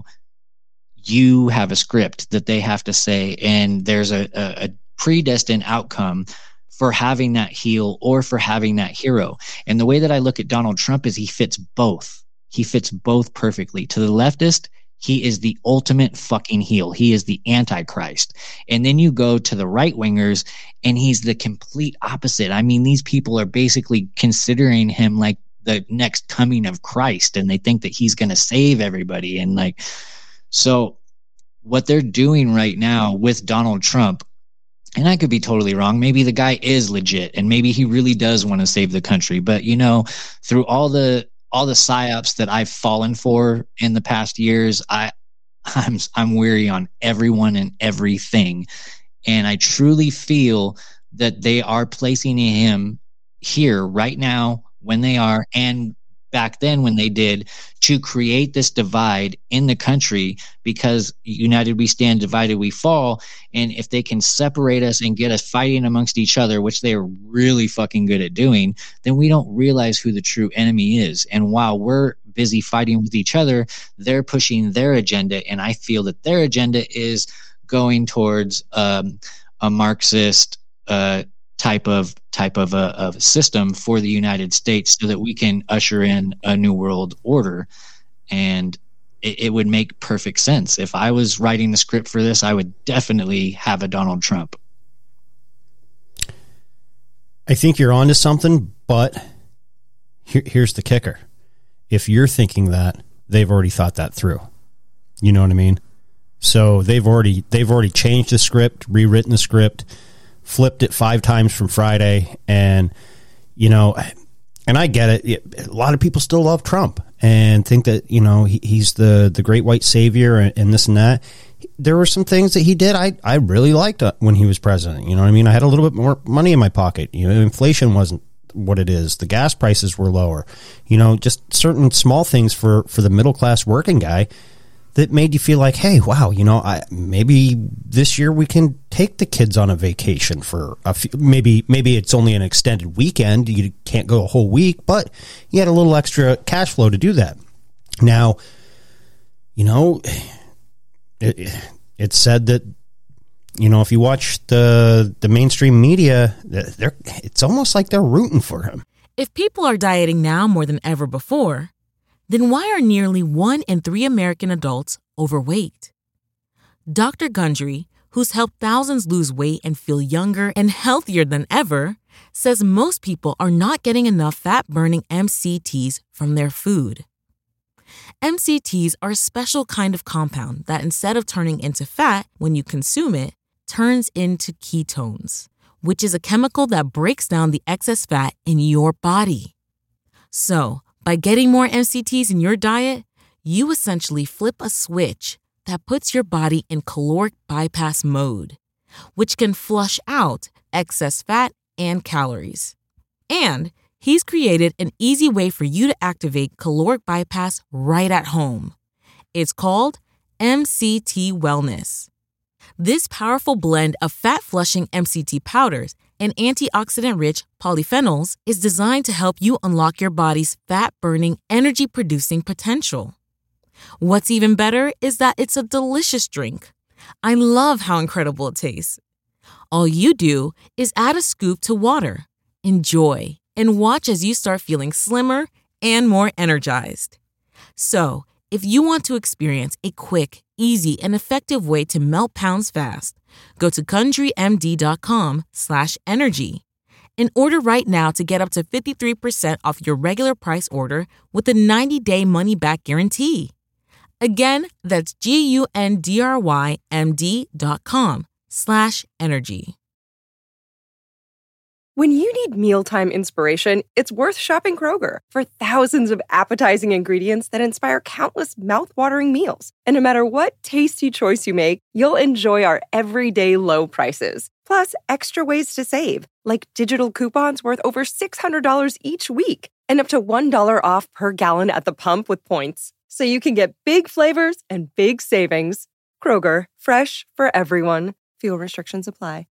you have a script that they have to say, and there's a, a, a predestined outcome for having that heel or for having that hero. And the way that I look at Donald Trump is he fits both. He fits both perfectly. To the leftist, he is the ultimate fucking heel. He is the Antichrist. And then you go to the right wingers and he's the complete opposite. I mean, these people are basically considering him like the next coming of Christ, and they think that he's going to save everybody. And like, so what they're doing right now with Donald Trump, and I could be totally wrong, maybe the guy is legit and maybe he really does want to save the country. But, you know, through all the all the psyops that I've fallen for in the past years, I, I'm I'm weary on everyone and everything. And I truly feel that they are placing him here right now when they are, and back then when they did, to create this divide in the country, because united we stand, divided we fall. And if they can separate us and get us fighting amongst each other, which they are really fucking good at doing, then we don't realize who the true enemy is. And while we're busy fighting with each other, they're pushing their agenda. And I feel that their agenda is going towards um, a Marxist uh type of type of a, of a system for the United States, so that we can usher in a new world order. And it, it would make perfect sense. If I was writing the script for this, I would definitely have a Donald Trump. I think you're onto something, but here, here's the kicker. If you're thinking that, they've already thought that through. You know what I mean? So they've already they've already changed the script, rewritten the script, flipped it five times from Friday. And, you know, and I get it. A lot of people still love Trump and think that, you know, he, he's the, the great white savior and, and this and that. There were some things that he did I, I really liked when he was president. You know what I mean? I had a little bit more money in my pocket. You know, inflation wasn't what it is. The gas prices were lower. You know, just certain small things for, for the middle class working guy that made you feel like, hey, wow, you know, I, maybe this year we can take the kids on a vacation for a few, maybe, maybe it's only an extended weekend. You can't go a whole week, but you had a little extra cash flow to do that. Now, you know, it, it's said that, you know, if you watch the, the mainstream media, they're, it's almost like they're rooting for him. If people are dieting now more than ever before, then why are nearly one in three American adults overweight? Doctor Gundry, who's helped thousands lose weight and feel younger and healthier than ever, says most people are not getting enough fat-burning M C Ts from their food. M C Ts are a special kind of compound that, instead of turning into fat when you consume it, turns into ketones, which is a chemical that breaks down the excess fat in your body. So, by getting more M C Ts in your diet, you essentially flip a switch that puts your body in caloric bypass mode, which can flush out excess fat and calories. And he's created an easy way for you to activate caloric bypass right at home. It's called M C T Wellness. This powerful blend of fat-flushing M C T powders and antioxidant-rich polyphenols is designed to help you unlock your body's fat-burning, energy-producing potential. What's even better is that it's a delicious drink. I love how incredible it tastes. All you do is add a scoop to water. Enjoy and watch as you start feeling slimmer and more energized. So, if you want to experience a quick, easy, and effective way to melt pounds fast, go to CountryMD.com slash energy and order right now to get up to fifty-three percent off your regular price order with a ninety-day money-back guarantee. Again, that's G-U-N-D-R-Y-M-D dot com slash energy. When you need mealtime inspiration, it's worth shopping Kroger for thousands of appetizing ingredients that inspire countless mouth-watering meals. And no matter what tasty choice you make, you'll enjoy our everyday low prices. Plus, extra ways to save, like digital coupons worth over six hundred dollars each week and up to one dollar off per gallon at the pump with points. So you can get big flavors and big savings. Kroger, fresh for everyone. Fuel restrictions apply.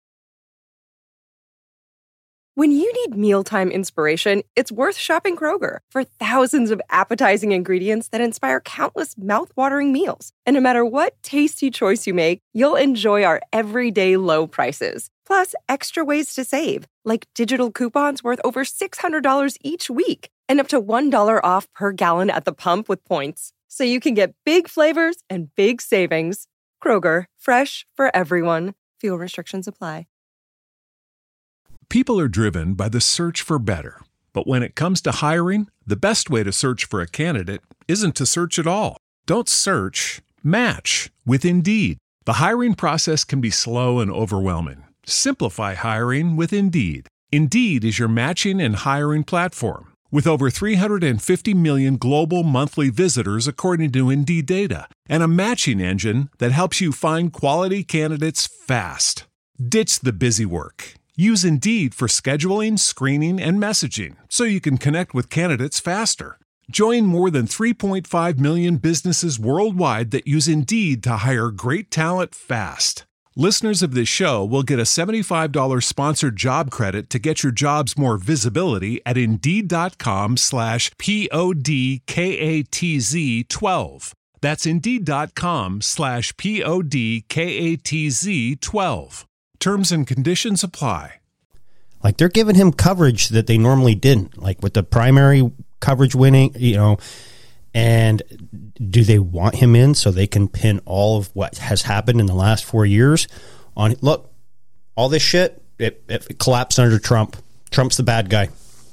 When you need mealtime inspiration, it's worth shopping Kroger for thousands of appetizing ingredients that inspire countless mouth-watering meals. And no matter what tasty choice you make, you'll enjoy our everyday low prices. Plus, extra ways to save, like digital coupons worth over six hundred dollars each week and up to one dollar off per gallon at the pump with points. So you can get big flavors and big savings. Kroger, fresh for everyone. Fuel restrictions apply. People are driven by the search for better. But when it comes to hiring, the best way to search for a candidate isn't to search at all. Don't search, match with Indeed. The hiring process can be slow and overwhelming. Simplify hiring with Indeed. Indeed is your matching and hiring platform. With over three hundred fifty million global monthly visitors according to Indeed data, and a matching engine that helps you find quality candidates fast. Ditch the busy work. Use Indeed for scheduling, screening, and messaging so you can connect with candidates faster. Join more than three point five million businesses worldwide that use Indeed to hire great talent fast. Listeners of this show will get a seventy-five dollars sponsored job credit to get your jobs more visibility at Indeed.com slash P-O-D-K-A-T-Z 12. That's Indeed.com slash P-O-D-K-A-T-Z 12. Terms and conditions apply. Like, they're giving him coverage that they normally didn't, like with the primary coverage winning, you know. And do they want him in so they can pin all of what has happened in the last four years on? Look, all this shit, it, it collapsed under Trump. Trump's the bad guy.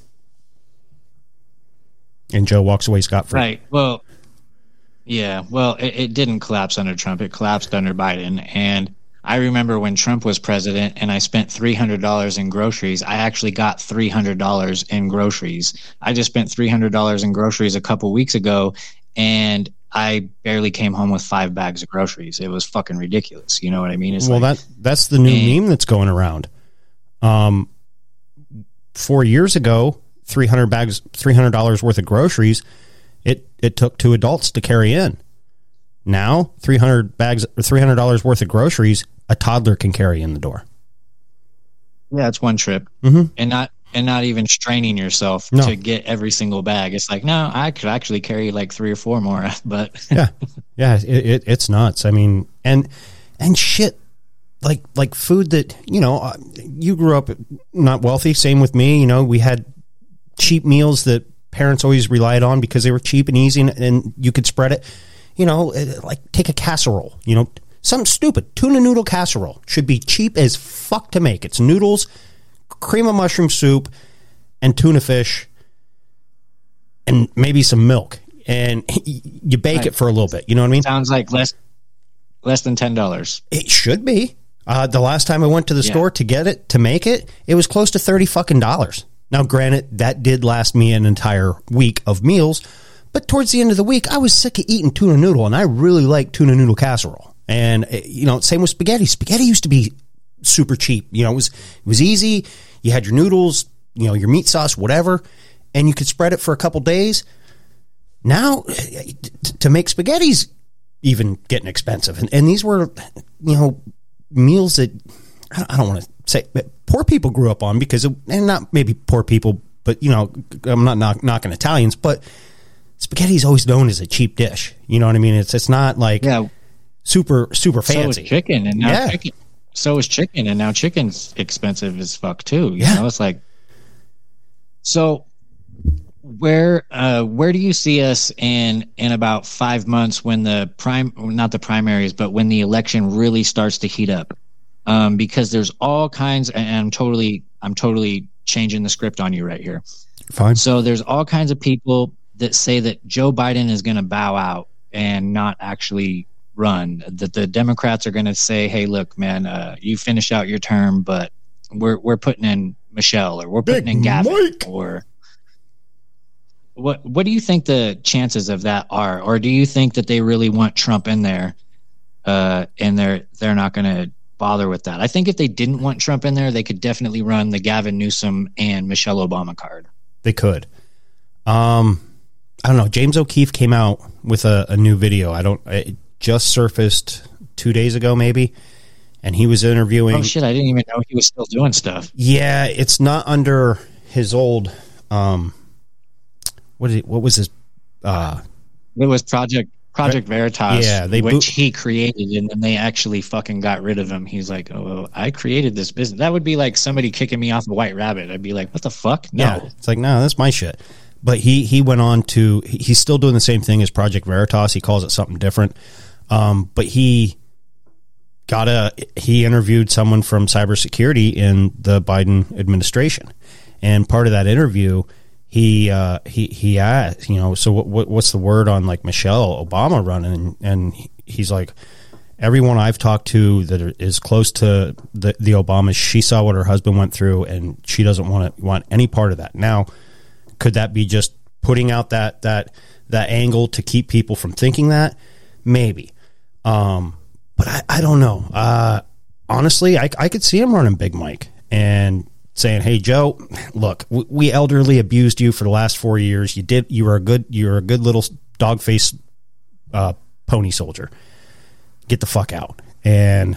And Joe walks away scot-free. Right. Well, yeah. Well, it, it didn't collapse under Trump. It collapsed under Biden. And I remember when Trump was president and I spent three hundred dollars in groceries, I actually got three hundred dollars in groceries. I just spent three hundred dollars in groceries a couple weeks ago, and I barely came home with five bags of groceries. It was fucking ridiculous. You know what I mean? It's well, like, that that's the new and, meme that's going around. Um, four years ago, three hundred bags, three hundred dollars worth of groceries, it, it took two adults to carry in. Now, three hundred bags, three hundred dollars worth of groceries, a toddler can carry in the door. Yeah, it's one trip, mm-hmm. and not and not even straining yourself no. to get every single bag. It's like, no, I could actually carry like three or four more. But yeah, yeah, it, it, it's nuts. I mean, and and shit, like like food that, you know, you grew up not wealthy. Same with me. You know, we had cheap meals that parents always relied on because they were cheap and easy, and, and you could spread it. You know, like take a casserole, you know, something stupid. Tuna noodle casserole should be cheap as fuck to make. It's noodles, cream of mushroom soup, and tuna fish, and maybe some milk. And you bake right. it for a little bit. You know what I mean? Sounds like less less than ten dollars. It should be. Uh, the last time I went to the yeah. store to get it, to make it, it was close to thirty fucking dollars. Now, granted, that did last me an entire week of meals. But towards the end of the week, I was sick of eating tuna noodle, and I really like tuna noodle casserole. And, you know, same with spaghetti. Spaghetti used to be super cheap. You know, it was it was easy. You had your noodles, you know, your meat sauce, whatever, and you could spread it for a couple days. Now, to make spaghetti's even getting expensive. And, and these were, you know, meals that, I don't want to say, poor people grew up on because, it, and not maybe poor people, but, you know, I'm not knock, knocking Italians, but spaghetti is always known as a cheap dish. You know what I mean? It's it's not like yeah. super super fancy. So is chicken, and now yeah. chicken. So is chicken, and now chicken's expensive as fuck too. You yeah. know, it's like So where uh, where do you see us in in about five months when the prime not the primaries, but when the election really starts to heat up? Um, because there's all kinds, and I'm totally I'm totally changing the script on you right here. Fine. So there's all kinds of people that say that Joe Biden is going to bow out and not actually run. That the Democrats are going to say, "Hey, look, man, uh, you finish out your term, but we're we're putting in Michelle, or we're putting Big in Gavin, Mike. or." What what do you think the chances of that are, or do you think that they really want Trump in there, uh, and they're they're not going to bother with that? I think if they didn't want Trump in there, they could definitely run the Gavin Newsom and Michelle Obama card. They could. Um, I don't know. James O'Keefe came out with a, a new video. I don't. It just surfaced two days ago, maybe, and he was interviewing. Oh shit! I didn't even know he was still doing stuff. Yeah, it's not under his old. Um, What is it, what was his? Uh, it was Project Project Veritas, yeah, they which boot- he created, and then they actually fucking got rid of him. He's like, "Oh, I created this business." That would be like somebody kicking me off a White Rabbit. I'd be like, "What the fuck?" No, yeah, it's like no, that's my shit. But he he went on to he, he's still doing the same thing as Project Veritas. He calls it something different. Um, but he got a he interviewed someone from cybersecurity in the Biden administration, and part of that interview. He uh, he he asked, you know, so what, what what's the word on like Michelle Obama running? And, and he's like, everyone I've talked to that is close to the the Obamas, she saw what her husband went through, and she doesn't want to want any part of that. Now, could that be just putting out that that that angle to keep people from thinking that? Maybe, um, but I, I don't know. Uh, honestly, I I could see him running Big Mike and saying, "Hey, Joe, look, we elderly abused you for the last four years. You did. You were a good. You were a good little dog face uh, pony soldier. Get the fuck out and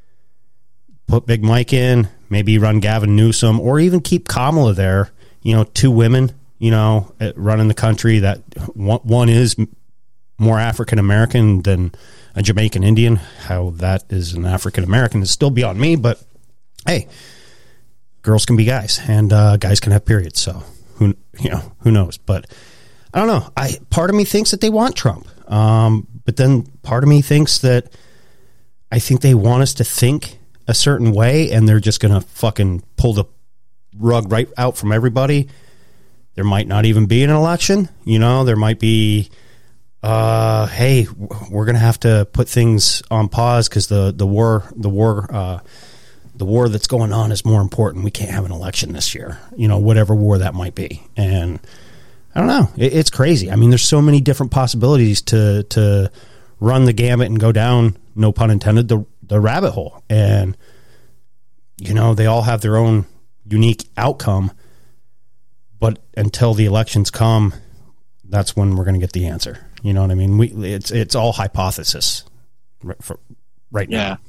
put Big Mike in. Maybe run Gavin Newsom, or even keep Kamala there. You know, two women. You know, running the country. That one, one is more African American than a Jamaican Indian. How that is an African American is still beyond me. But hey." Girls can be guys, and uh, guys can have periods. So who you know who knows? But I don't know. I part of me thinks that they want Trump, um, but then part of me thinks that I think they want us to think a certain way, and they're just gonna fucking pull the rug right out from everybody. There might not even be an election. You know, there might be. Uh, hey, we're gonna have to put things on pause because the the war the war. Uh, The war that's going on is more important. We can't have an election this year, you know, whatever war that might be. And I don't know. It, it's crazy. I mean, there's so many different possibilities to to run the gamut and go down, no pun intended, the, the rabbit hole. And, you know, they all have their own unique outcome. But until the elections come, that's when we're going to get the answer. You know what I mean? We It's, it's all hypothesis for right now. Yeah.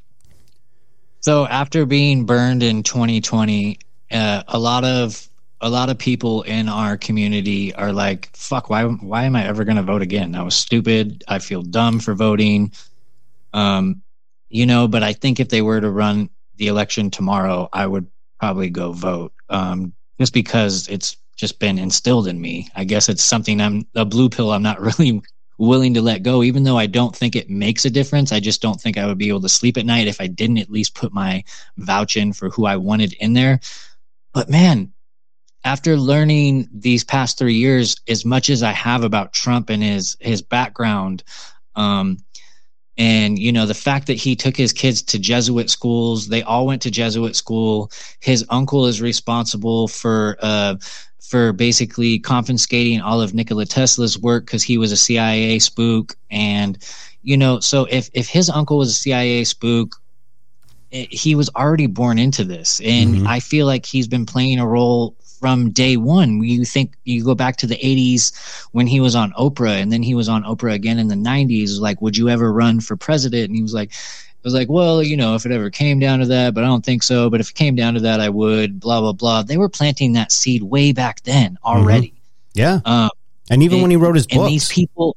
So after being burned in twenty twenty, uh, a lot of a lot of people in our community are like, "Fuck, why why am I ever going to vote again? That was stupid. I feel dumb for voting." Um, you know, but I think if they were to run the election tomorrow, I would probably go vote. Um, just because it's just been instilled in me. I guess it's something I'm a blue pill. I'm not really willing to let go, even though I don't think it makes a difference. I just don't think I would be able to sleep at night if I didn't at least put my vouch in for who I wanted in there. But man, after learning these past three years, as much as I have about Trump and his, his background, um, and, you know, the fact that he took his kids to Jesuit schools, they all went to Jesuit school. His uncle is responsible for, uh, for basically confiscating all of Nikola Tesla's work because he was a C I A spook. And, you know, so if, if his uncle was a C I A spook, it, he was already born into this. And mm-hmm. I feel like he's been playing a role from day one. You think you go back to the eighties when he was on Oprah, and then he was on Oprah again in the nineties. Like, would you ever run for president? And he was like, I was like, well, you know, if it ever came down to that, but I don't think so. But if it came down to that, I would, blah, blah, blah. They were planting that seed way back then already. Mm-hmm. Yeah. Um, and even and, when he wrote his books. And these people.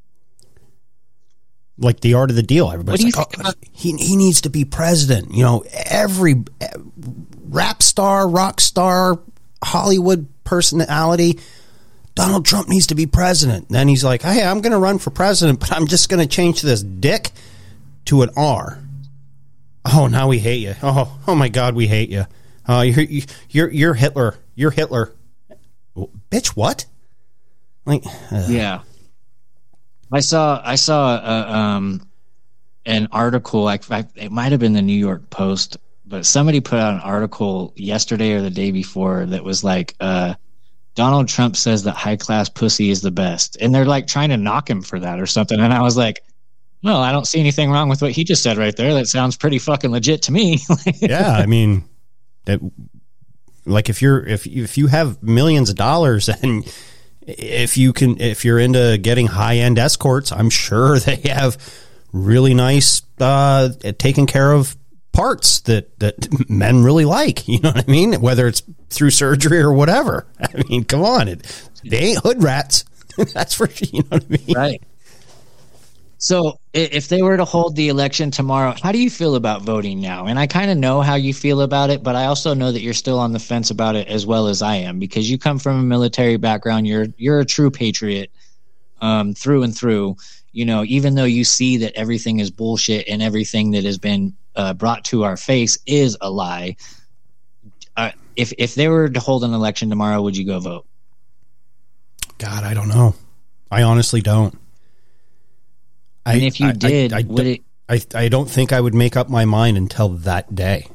Like The Art of the Deal. Everybody's like, oh, about- he, he needs to be president. You know, every rap star, rock star, Hollywood personality. Donald Trump needs to be president. Then he's like, hey, I'm going to run for president, but I'm just going to change this dick to an R. Oh, now we hate you. Oh, oh my God, we hate you. Oh, you're you're you're Hitler. You're Hitler. Bitch, what? Like, uh. yeah. I saw I saw uh, um an article. Like it might have been the New York Post, but somebody put out an article yesterday or the day before that was like, uh, Donald Trump says that high class pussy is the best, and they're like trying to knock him for that or something. And I was like, well, I don't see anything wrong with what he just said right there. That sounds pretty fucking legit to me. Yeah, I mean, that, like if you're if if you have millions of dollars and if you can if you're into getting high end escorts, I'm sure they have really nice uh, taken care of parts that, that men really like, you know what I mean? Whether it's through surgery or whatever. I mean, come on. It, they ain't hood rats. That's for sure. You know what I mean? Right. So if they were to hold the election tomorrow, how do you feel about voting now? And I kind of know how you feel about it, but I also know that you're still on the fence about it as well as I am, because you come from a military background. You're, you're a true patriot um, through and through, you know, even though you see that everything is bullshit and everything that has been Uh, brought to our face is a lie. Uh, if if they were to hold an election tomorrow, would you go vote? God, I don't know. I honestly don't. I, and if you I, did, I, I, would it? I I don't think I would make up my mind until that day.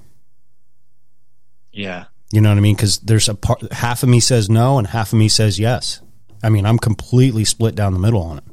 Yeah, you know what I mean? Because there's a part, half of me says no, and half of me says yes. I mean, I'm completely split down the middle on it.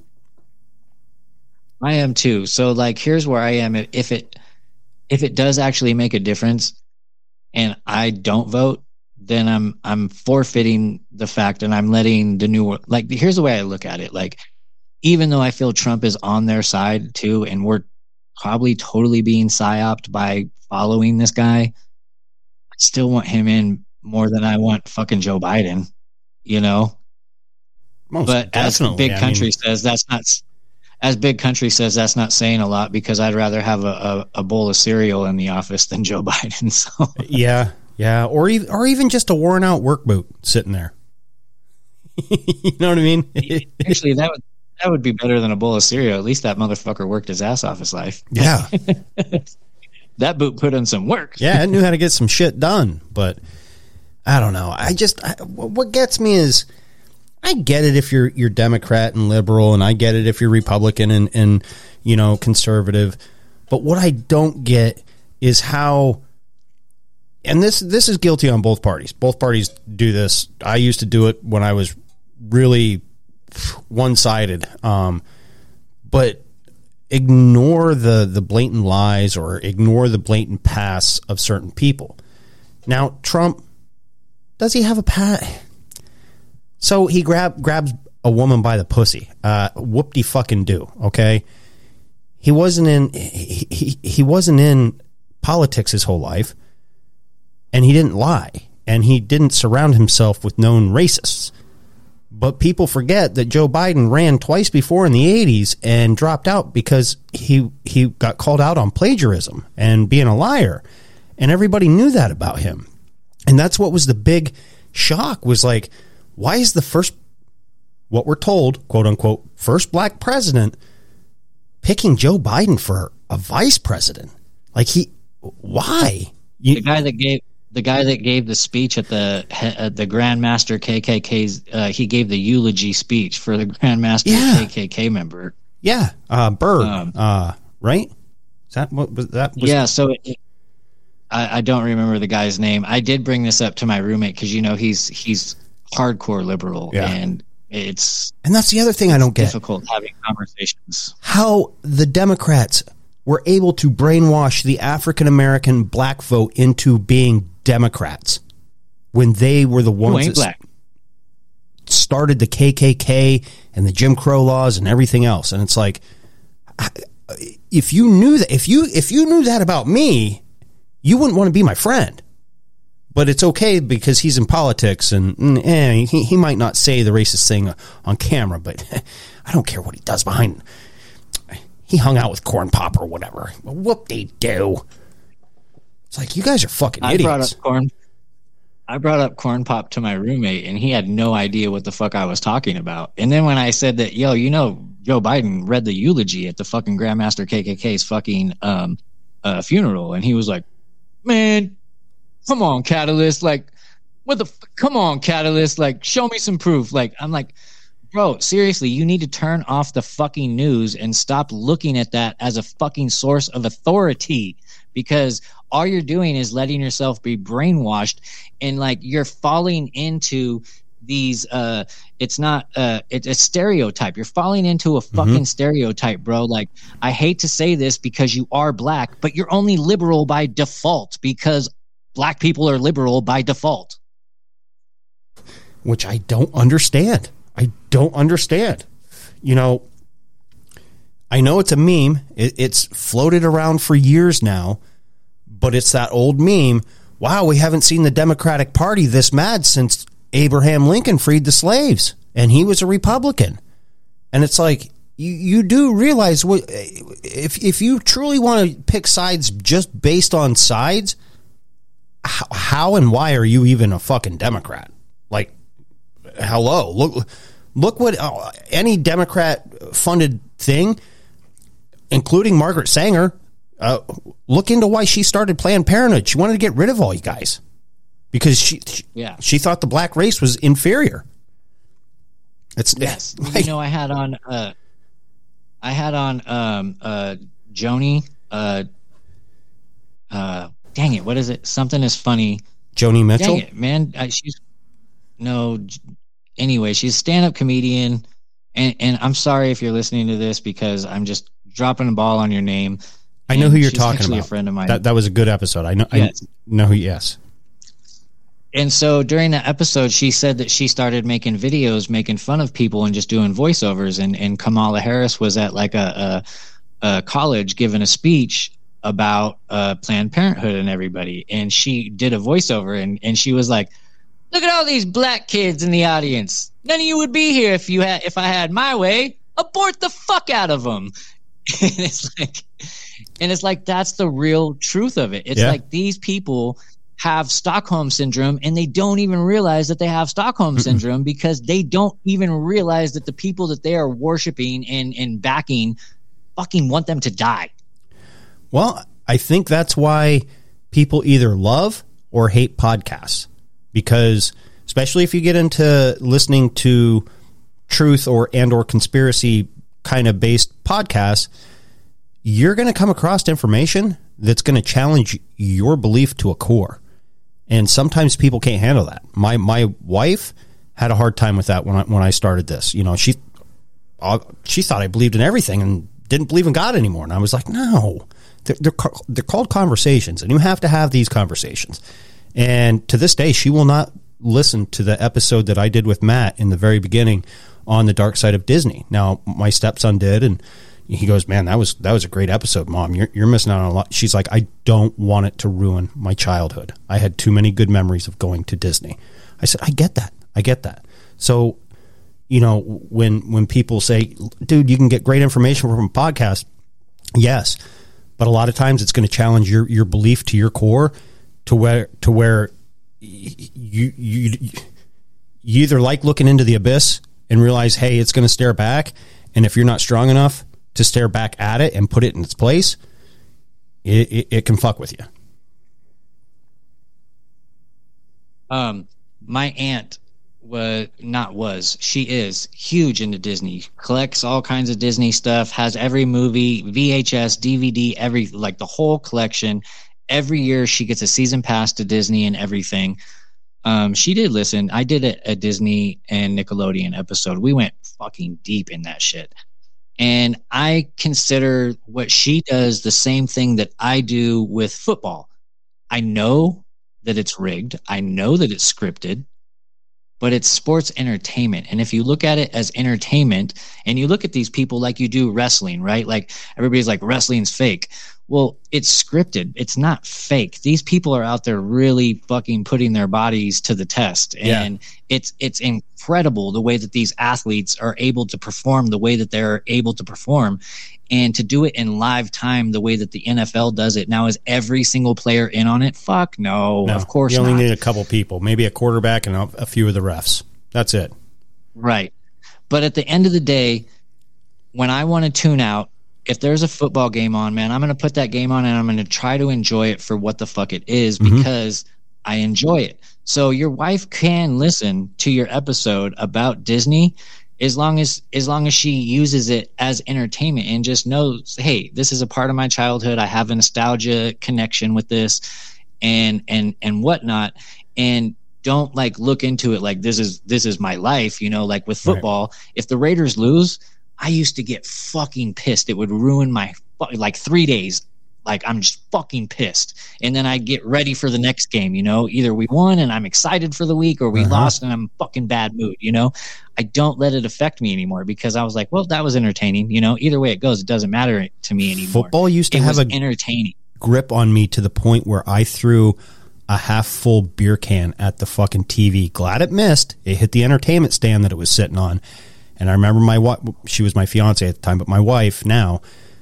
I am too. So, like, here's where I am. If it If it does actually make a difference and I don't vote, then I'm I'm forfeiting the fact and I'm letting the new, like, here's the way I look at it. Like, even though I feel Trump is on their side too, and we're probably totally being psyoped by following this guy, I still want him in more than I want fucking Joe Biden, you know? Most but as Big I Country mean, says, that's not... As Big Country says, that's not saying a lot, because I'd rather have a, a, a bowl of cereal in the office than Joe Biden. So yeah, yeah, or even or even just a worn out work boot sitting there. You know what I mean? Actually, that would that would be better than a bowl of cereal. At least that motherfucker worked his ass off his life. Yeah, that boot put in some work. Yeah, it knew how to get some shit done. But I don't know. I just I, what gets me is, I get it if you're you're Democrat and liberal, and I get it if you're Republican and, and you know, conservative. But what I don't get is how, and this this is guilty on both parties. Both parties do this. I used to do it when I was really one-sided. Um, but ignore the the blatant lies or ignore the blatant past of certain people. Now, Trump, does he have a past? So he grab, grabs a woman by the pussy. Uh, whoop-de-fucking-do, okay? He wasn't in he, he, he wasn't in politics his whole life, and he didn't lie, and he didn't surround himself with known racists. But people forget that Joe Biden ran twice before in the eighties and dropped out because he he got called out on plagiarism and being a liar, and everybody knew that about him. And that's what was the big shock, was like, why is the first, what we're told, quote unquote, first black president picking Joe Biden for a vice president? Like, he, why? You, the guy that gave the guy that gave the speech at the at the Grandmaster K K K's, uh, he gave the eulogy speech for the Grandmaster yeah. K K K member. Yeah, uh, Berg, um, uh, right? Is that what was that? Was yeah, so it, I, I don't remember the guy's name. I did bring this up to my roommate because, you know, he's he's hardcore liberal, yeah. and it's and that's the other thing I don't get. Difficult having conversations. How the Democrats were able to brainwash the African American black vote into being Democrats when they were the ones that black. started the K K K and the Jim Crow laws and everything else. And it's like, if you knew that, if you if you knew that about me, you wouldn't want to be my friend. But it's okay because he's in politics, and eh, he, he might not say the racist thing on camera, but I don't care what he does behind. He hung out with Corn Pop or whatever. Whoop-de-doo. It's like, you guys are fucking I idiots. brought up Corn. I brought up Corn Pop to my roommate, and he had no idea what the fuck I was talking about. And then when I said that, yo, you know, Joe Biden read the eulogy at the fucking Grandmaster K K K's fucking um, uh, funeral, and he was like, man, come on, Catalyst. Like, what the f- come on, Catalyst. Like, show me some proof. Like, I'm like, bro, seriously, you need to turn off the fucking news and stop looking at that as a fucking source of authority, because all you're doing is letting yourself be brainwashed, and like you're falling into these uh it's not uh it's a stereotype. You're falling into a fucking mm-hmm. stereotype, bro. Like, I hate to say this because you are black, but you're only liberal by default because black people are liberal by default. Which I don't understand. I don't understand. You know, I know it's a meme. It, it's floated around for years now, but it's that old meme. Wow, we haven't seen the Democratic Party this mad since Abraham Lincoln freed the slaves, and he was a Republican. And it's like, you, you do realize what if if you truly want to pick sides just based on sides, how, how and why are you even a fucking Democrat? Like, hello, look. Look what uh, any Democrat-funded thing, including Margaret Sanger, uh, look into why she started Planned Parenthood. She wanted to get rid of all you guys because she she, yeah. she thought the black race was inferior. It's yes. Like, you know, I had on uh, I had on um, uh, Joni. Uh, uh, dang it, what is it? Something is funny. Joni Mitchell. Dang it, man. I, she's no. Anyway, she's a stand-up comedian, and, and I'm sorry if you're listening to this because I'm just dropping the ball on your name. I know who you're she's talking about. A friend of mine. That that was a good episode. I know. Yes. I know who. Yes. And so during that episode, she said that she started making videos, making fun of people, and just doing voiceovers. And and Kamala Harris was at like a a, a college giving a speech about uh, Planned Parenthood and everybody, and she did a voiceover, and and she was like, look at all these black kids in the audience. None of you would be here if you had, if I had my way. Abort the fuck out of them. And it's like, and it's like, that's the real truth of it. It's yeah. like these people have Stockholm syndrome, and they don't even realize that they have Stockholm Mm-mm. syndrome because they don't even realize that the people that they are worshiping and, and backing fucking want them to die. Well, I think that's why people either love or hate podcasts. Because especially if you get into listening to truth or and or conspiracy kind of based podcasts, you're going to come across information that's going to challenge your belief to a core. And sometimes people can't handle that. My my wife had a hard time with that when I when I started this. You know, she uh, she thought I believed in everything and didn't believe in God anymore. And I was like, no, they're they're, they're called conversations, and you have to have these conversations. And to this day, she will not listen to the episode that I did with Matt in the very beginning on the dark side of Disney. Now, my stepson did, and he goes, man, that was that was a great episode, Mom. You're, you're missing out on a lot. She's like, I don't want it to ruin my childhood. I had too many good memories of going to Disney. I said, I get that. I get that. So, you know, when when people say, dude, you can get great information from a podcast, yes. But a lot of times it's going to challenge your, your belief to your core to where to where you, you you either like looking into the abyss and realize, hey, it's going to stare back, and if you're not strong enough to stare back at it and put it in its place, it, it, it can fuck with you. Um, my aunt was not was she is huge into Disney, collects all kinds of Disney stuff, has every movie, V H S, D V D, every like the whole collection. Every year she gets a season pass to Disney and everything. Um, she did listen. I did a, a Disney and Nickelodeon episode. We went fucking deep in that shit. And I consider what she does the same thing that I do with football. I know that it's rigged. I know that it's scripted, but it's sports entertainment. And if you look at it as entertainment and you look at these people like you do wrestling, right? Like everybody's like, wrestling's fake. Well, it's scripted. It's not fake. These people are out there really fucking putting their bodies to the test. And yeah. it's it's incredible the way that these athletes are able to perform the way that they're able to perform. And to do it in live time the way that the N F L does it. Now, is every single player in on it? Fuck no, no of course not. You only need a couple people, maybe a quarterback and a, a few of the refs. That's it. Right. But at the end of the day, when I want to tune out, if there's a football game on, man, I'm going to put that game on and I'm going to try to enjoy it for what the fuck it is mm-hmm. because I enjoy it. So your wife can listen to your episode about Disney as long as as long as she uses it as entertainment and just knows, hey, this is a part of my childhood. I have a nostalgia connection with this and and and whatnot. And don't like look into it like this is this is my life, you know, like with football. Right. If the Raiders lose, I used to get fucking pissed. It would ruin my like three days. Like I'm just fucking pissed. And then I get ready for the next game, you know, either we won and I'm excited for the week or we uh-huh. lost and I'm fucking bad mood, you know. I don't let it affect me anymore because I was like, well, that was entertaining, you know. Either way it goes, it doesn't matter to me anymore. Football used to it have was a entertaining grip on me to the point where I threw a half full beer can at the fucking T V. Glad it missed. It hit the entertainment stand that it was sitting on. And I remember my wife, she was my fiance at the time, but my wife now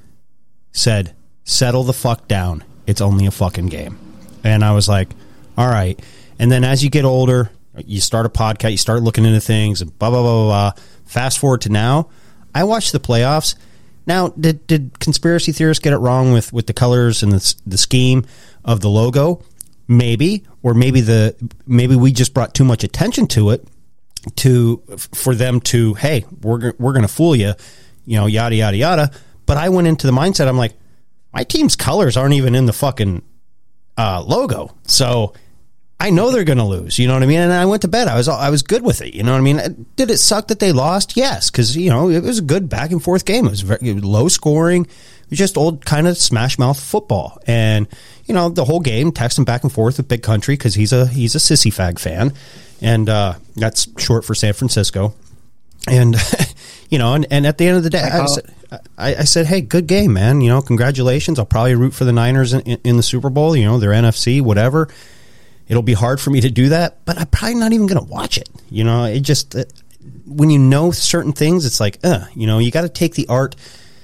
said, settle the fuck down. It's only a fucking game. And I was like, all right. And then as you get older, you start a podcast, you start looking into things, and blah, blah, blah, blah, blah. Fast forward to now, I watched the playoffs. Now, did did conspiracy theorists get it wrong with, with the colors and the, the scheme of the logo? Maybe. Or maybe the maybe we just brought too much attention to it to for them to, hey, we're, we're going to fool you, you know, yada, yada, yada. But I went into the mindset, I'm like, my team's colors aren't even in the fucking uh, logo. So I know they're going to lose. You know what I mean? And I went to bed. I was I was good with it. You know what I mean? Did it suck that they lost? Yes, because, you know, it was a good back and forth game. It was very it was low scoring. It was just old kind of smash mouth football. And, you know, the whole game, texting back and forth with Big Country because he's a, he's a sissy fag fan. And uh, that's short for San Francisco. And, you know, and, and at the end of the day, I said, I, I said, hey, good game, man. You know, congratulations. I'll probably root for the Niners in, in, in the Super Bowl. You know, they're N F C, whatever. It'll be hard for me to do that, but I'm probably not even going to watch it. You know, it just, uh, when you know certain things, it's like, uh, you know, you got to take the art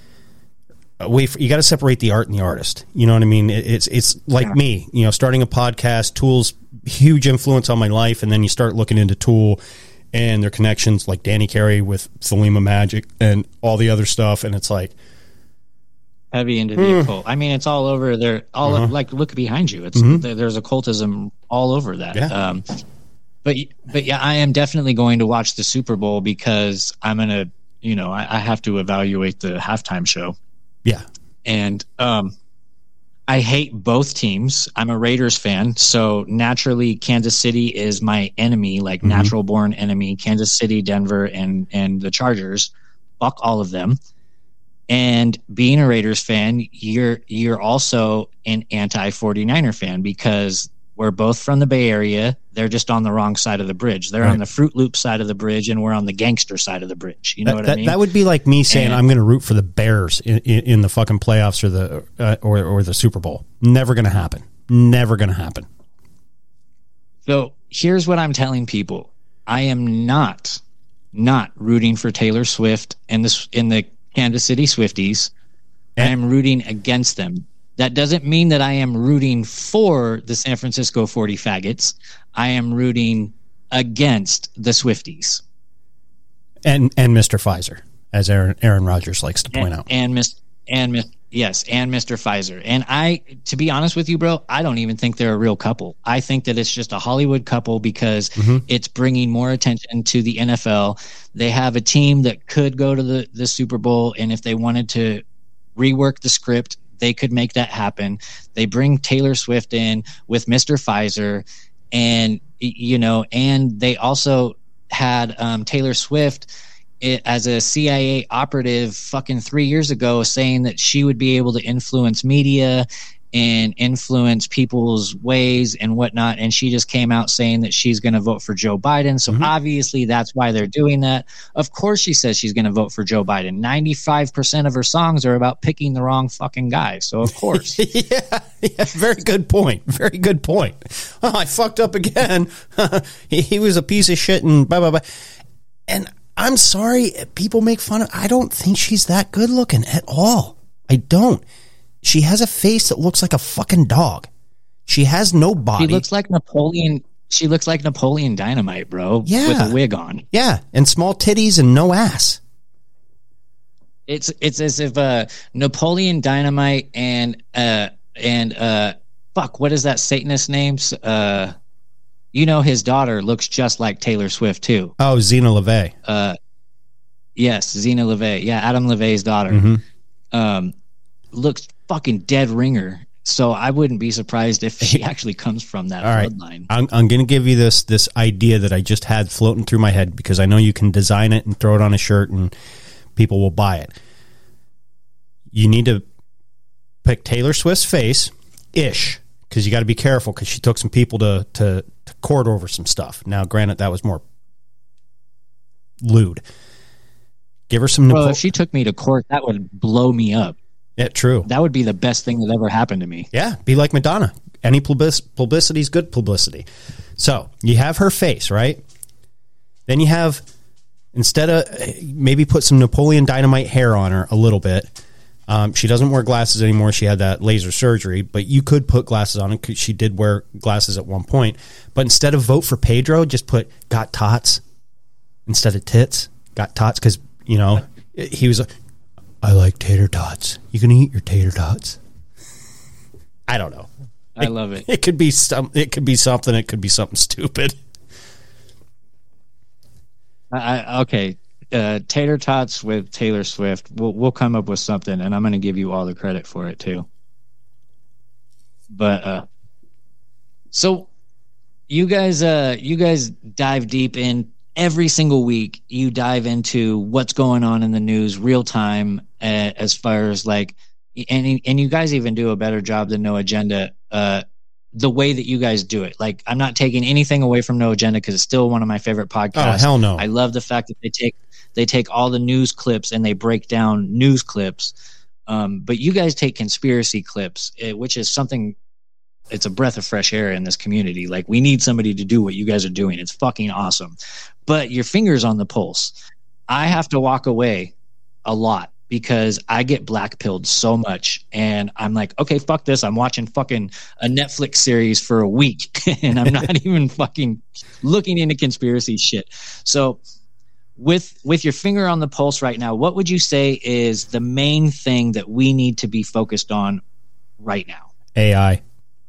away. From, you got to separate the art and the artist. You know what I mean? It, it's it's like yeah. me, you know, starting a podcast, Tool's huge influence on my life, and then you start looking into Tool and their connections, like Danny Carey with Thelema Magic and all the other stuff, and it's like heavy into the mm. occult. I mean, it's all over there. All uh-huh. like look behind you. It's mm-hmm. there's occultism all over that. Yeah. Um, but but yeah, I am definitely going to watch the Super Bowl because I'm gonna, you know, I, I have to evaluate the halftime show. Yeah, and um, I hate both teams. I'm a Raiders fan, so naturally Kansas City is my enemy, like mm-hmm. natural born enemy. Kansas City, Denver, and and the Chargers. Fuck all of them. And being a Raiders fan, you're you're also an anti forty-niner fan because we're both from the Bay Area. They're just on the wrong side of the bridge. They're right. on the Fruit Loop side of the bridge, and we're on the gangster side of the bridge. You know that, what that, I mean? That would be like me saying and, I'm going to root for the Bears in, in, in the fucking playoffs or the uh, or or the Super Bowl. Never going to happen. Never going to happen. So here's what I'm telling people: I am not not rooting for Taylor Swift and this in the Kansas City Swifties. And I am rooting against them. That doesn't mean that I am rooting for the San Francisco forty faggots. I am rooting against the Swifties. And and Mister Pfizer, as Aaron Aaron Rodgers likes to point and, out. And Miss and Miss yes, and Mister Pfizer. And I, to be honest with you, bro, I don't even think they're a real couple. I think that it's just a Hollywood couple because mm-hmm. it's bringing more attention to the N F L. They have a team that could go to the, the Super Bowl, and if they wanted to rework the script, they could make that happen. They bring Taylor Swift in with Mister Pfizer, and you know, and they also had um, Taylor Swift it, as a C I A operative fucking three years ago saying that she would be able to influence media and influence people's ways and whatnot. And she just came out saying that she's going to vote for Joe Biden. So mm-hmm. obviously that's why they're doing that. Of course she says she's going to vote for Joe Biden. ninety-five percent of her songs are about picking the wrong fucking guy. So of course. yeah, yeah, very good point. Very good point. Oh, I fucked up again. he, he was a piece of shit and blah, blah, blah. And I'm sorry, people make fun of, I don't think she's that good looking at all. I don't. She has a face that looks like a fucking dog. She has no body. She looks like Napoleon. She looks like Napoleon Dynamite, bro. Yeah. With a wig on. Yeah. And small titties and no ass. It's it's as if uh, Napoleon Dynamite and uh and uh fuck, what is that Satanist name? Uh, you know his daughter looks just like Taylor Swift too. Oh, Zena LeVay. Uh, yes, Zena LeVay. Yeah, Adam LeVay's daughter. Mm-hmm. Um, looks fucking dead ringer. So I wouldn't be surprised if she actually comes from that All right. bloodline. I'm, I'm going to give you this this idea that I just had floating through my head because I know you can design it and throw it on a shirt and people will buy it. You need to pick Taylor Swift's face, ish, because you got to be careful because she took some people to, to, to court over some stuff. Now, granted, that was more lewd. Give her some... Well, Napo- if she took me to court, that would blow me up. Yeah, true. That would be the best thing that ever happened to me. Yeah, be like Madonna. Any public- publicity is good publicity. So, you have her face, right? Then you have, instead of, maybe put some Napoleon Dynamite hair on her a little bit. Um, she doesn't wear glasses anymore. She had that laser surgery, but you could put glasses on her because she did wear glasses at one point. But instead of vote for Pedro, just put got tots instead of tits. Got tots because, you know, he was a... I like tater tots. You can eat your tater tots. I don't know. I it, love it. It could be some. It could be something. It could be something stupid. I, okay, uh, tater tots with Taylor Swift. We'll we'll come up with something, and I'm going to give you all the credit for it too. But uh, so you guys, uh, you guys dive deep in. Every single week, you dive into what's going on in the news real time, uh, as far as like, and and you guys even do a better job than No Agenda. Uh, the way that you guys do it, like I'm not taking anything away from No Agenda because it's still one of my favorite podcasts. Oh hell no! I love the fact that they take they take all the news clips and they break down news clips. Um, but you guys take conspiracy clips, which is something. It's a breath of fresh air in this community. Like we need somebody to do what you guys are doing. It's fucking awesome. But your finger's on the pulse. I have to walk away a lot because I get black-pilled so much. And I'm like, okay, fuck this. I'm watching fucking a Netflix series for a week. And I'm not even fucking looking into conspiracy shit. So with with your finger on the pulse right now, what would you say is the main thing that we need to be focused on right now? A I.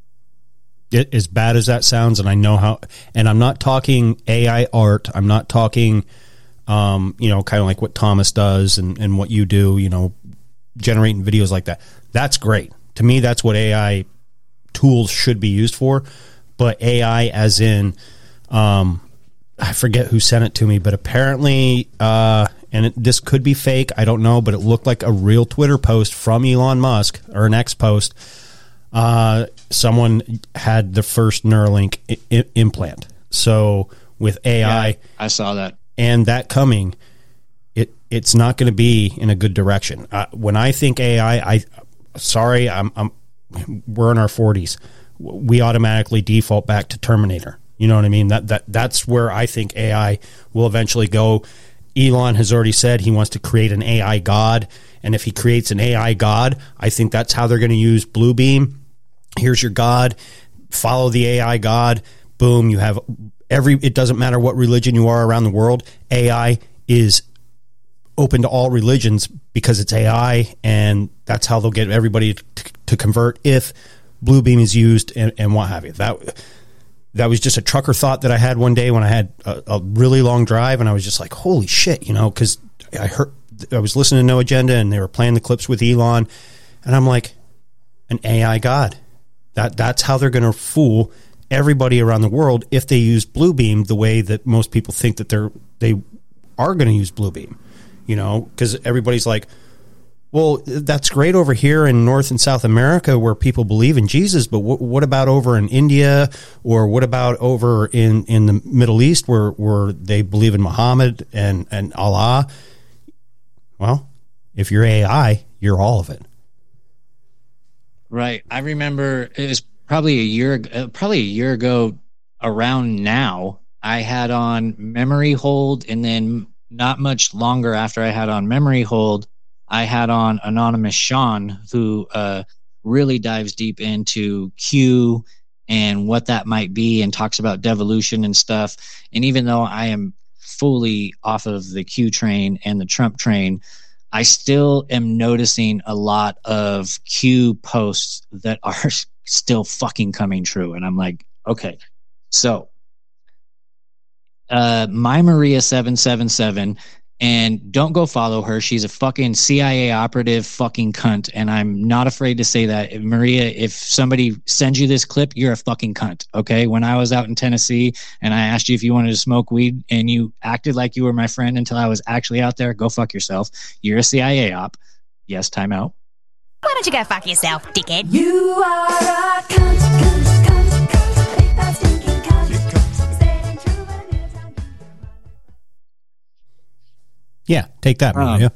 It, as bad as that sounds, and I know how, and I'm not talking A I art. I'm not talking, um, you know, kind of like what Thomas does and, and what you do, you know, generating videos like that. That's great. To me, that's what A I tools should be used for. But A I as in, um, I forget who sent it to me, but apparently, uh, and it, this could be fake, I don't know, but it looked like a real Twitter post from Elon Musk, or an X post. Uh, someone had the first Neuralink I- I- implant. So with A I, yeah, I saw that, and that coming, it it's not going to be in a good direction. Uh, when I think A I, I sorry, I'm, I'm we're in our forties. We automatically default back to Terminator. You know what I mean? That that that's where I think A I will eventually go. Elon has already said he wants to create an A I god, and if he creates an A I god, I think that's how they're going to use Bluebeam. Here's your God, follow the A I God, boom, you have every, it doesn't matter what religion you are around the world, A I is open to all religions because it's A I, and that's how they'll get everybody to, to convert if Bluebeam is used and, and what have you. That that was just a trucker thought that I had one day when I had a, a really long drive, and I was just like, holy shit, you know, because I heard, I was listening to No Agenda, and they were playing the clips with Elon, and I'm like, an A I God. That that's how they're going to fool everybody around the world if they use Bluebeam the way that most people think that they're they are going to use Bluebeam. You know, because everybody's like, Well, that's great over here in North and South America where people believe in Jesus, but w- what about over in India, or what about over in, in the Middle East where, where they believe in Muhammad and, and Allah? Well, if you're A I, you're all of it. Right. I remember it was probably a year, uh, probably a year ago around now, I had on Memory Hold, and then not much longer after I had on Memory Hold, I had on Anonymous Sean, who uh, really dives deep into Q and what that might be and talks about devolution and stuff. And even though I am fully off of the Q train and the Trump train, I still am noticing a lot of Q posts that are still fucking coming true. And I'm like, okay, so uh, My Maria seven seven seven, and don't go follow her. She's a fucking C I A operative fucking cunt. And I'm not afraid to say that. Maria, if somebody sends you this clip, you're a fucking cunt. Okay. When I was out in Tennessee and I asked you if you wanted to smoke weed and you acted like you were my friend until I was actually out there, go fuck yourself. You're a C I A op. Yes. Time out. Why don't you go fuck yourself, dickhead? You are a cunt, cunt, cunt, cunt. Big fat stinking cunt. Staying true when it's on. Yeah, take that, Maria.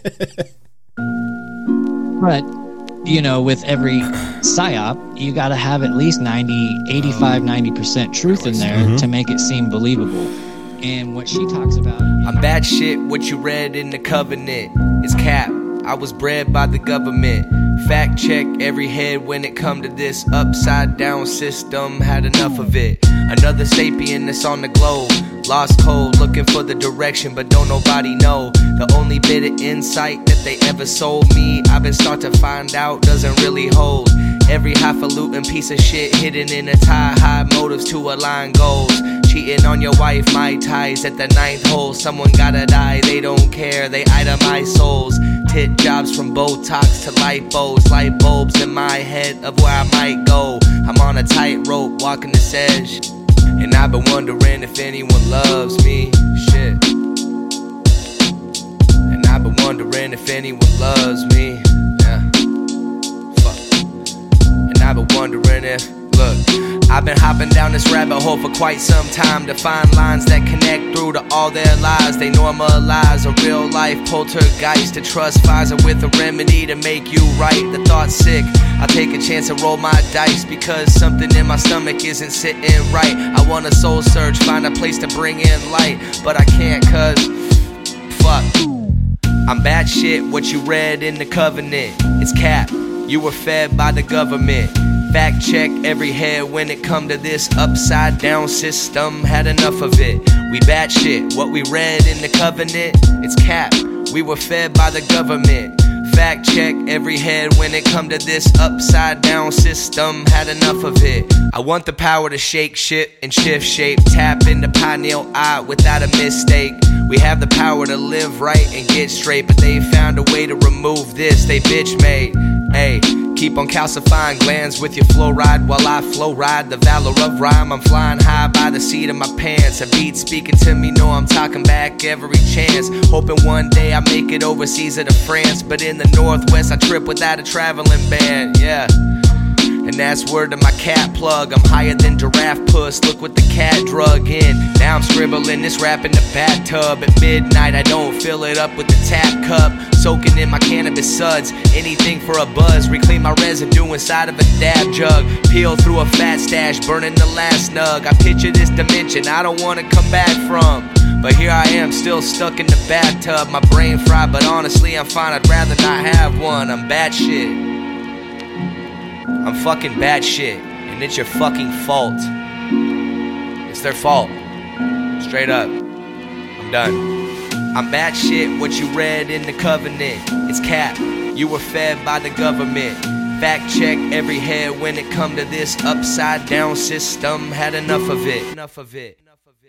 Um, but, you know, with every psyop, you got to have at least ninety, eighty-five, ninety percent truth in there mm-hmm. to make it seem believable. And what she talks about... I'm bad shit, what you read in the covenant is cap. I was bred by the government. Fact check every head when it come to this upside down system. Had enough of it. Another sapien that's on the globe. Lost cold, looking for the direction, but don't nobody know. The only bit of insight that they ever sold me, I've been start to find out, doesn't really hold. Every highfalutin piece of shit hidden in a tie, high motives to align goals. Cheating on your wife, my ties at the ninth hole. Someone gotta die, they don't care, they itemize souls. Tit jobs from Botox to lipos, light bulbs in my head of where I might go. I'm on a tightrope, walking this edge, and I've been wondering if anyone loves me. Shit. And I've been wondering if anyone loves me. Yeah. Fuck. And I've been wondering if, look, I've been hopping down this rabbit hole for quite some time to find lines that connect through to all their lies. They normalize a real life poltergeist to trust Pfizer with a remedy to make you right. The thought's sick. I'll take a chance and roll my dice because something in my stomach isn't sitting right. I want a soul search, find a place to bring in light, but I can't cause fuck. I'm bad shit, what you read in the covenant is cap. You were fed by the government. Fact check every head when it come to this upside down system. Had enough of it. We bad shit. What we read in the covenant, it's cap. We were fed by the government. Fact check every head when it come to this upside down system. Had enough of it. I want the power to shake shit and shift shape. Tap into pineal eye without a mistake. We have the power to live right and get straight, but they found a way to remove this they bitch made. Hey, keep on calcifying glands with your fluoride while I flow ride the valor of rhyme. I'm flying high by the seat of my pants. A beat speaking to me, know I'm talking back every chance. Hoping one day I make it overseas or to France, but in the Northwest I trip without a traveling band. Yeah. And that's word to my cat plug. I'm higher than giraffe puss. Look what the cat drug in. Now I'm scribbling this rap in the bathtub. At midnight I don't fill it up with the tap cup. Soaking in my cannabis suds. Anything for a buzz. Reclaim my residue inside of a dab jug. Peel through a fat stash, burning the last nug. I picture this dimension I don't want to come back from. But here I am, still stuck in the bathtub. My brain fried, but honestly I'm fine. I'd rather not have one. I'm bad shit. I'm fucking bad shit, and it's your fucking fault. It's their fault. Straight up. I'm done. I'm bad shit, what you read in the covenant. It's cap. You were fed by the government. Fact check every head when it come to this upside down system. Had enough of it. Enough of it.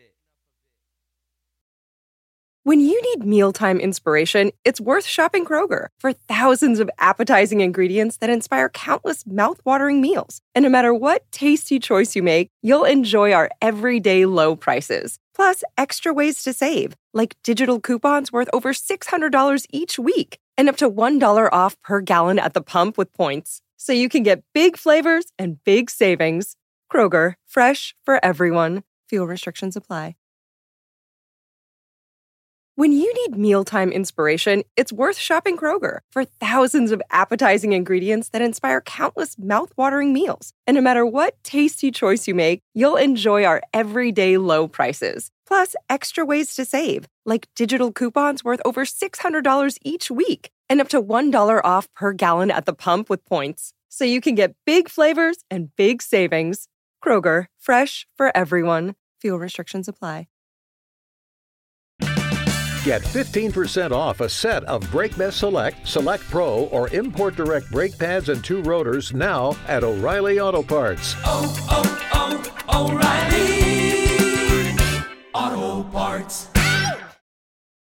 When you need mealtime inspiration, it's worth shopping Kroger for thousands of appetizing ingredients that inspire countless mouth-watering meals. And no matter what tasty choice you make, you'll enjoy our everyday low prices. Plus, extra ways to save, like digital coupons worth over six hundred dollars each week. and up to one dollar off per gallon at the pump with points. So you can get big flavors and big savings. Kroger, fresh for everyone. Fuel restrictions apply. When you need mealtime inspiration, it's worth shopping Kroger for thousands of appetizing ingredients that inspire countless mouth-watering meals. And no matter what tasty choice you make, you'll enjoy our everyday low prices. Plus, extra ways to save, like digital coupons worth over six hundred dollars each week and up to one dollar off per gallon at the pump with points. So you can get big flavors and big savings. Kroger, fresh for everyone. Fuel restrictions apply. Get fifteen percent off a set of BrakeMess Select, Select Pro, or Import Direct brake pads and two rotors now at O'Reilly Auto Parts. Oh, oh, oh, O'Reilly Auto Parts.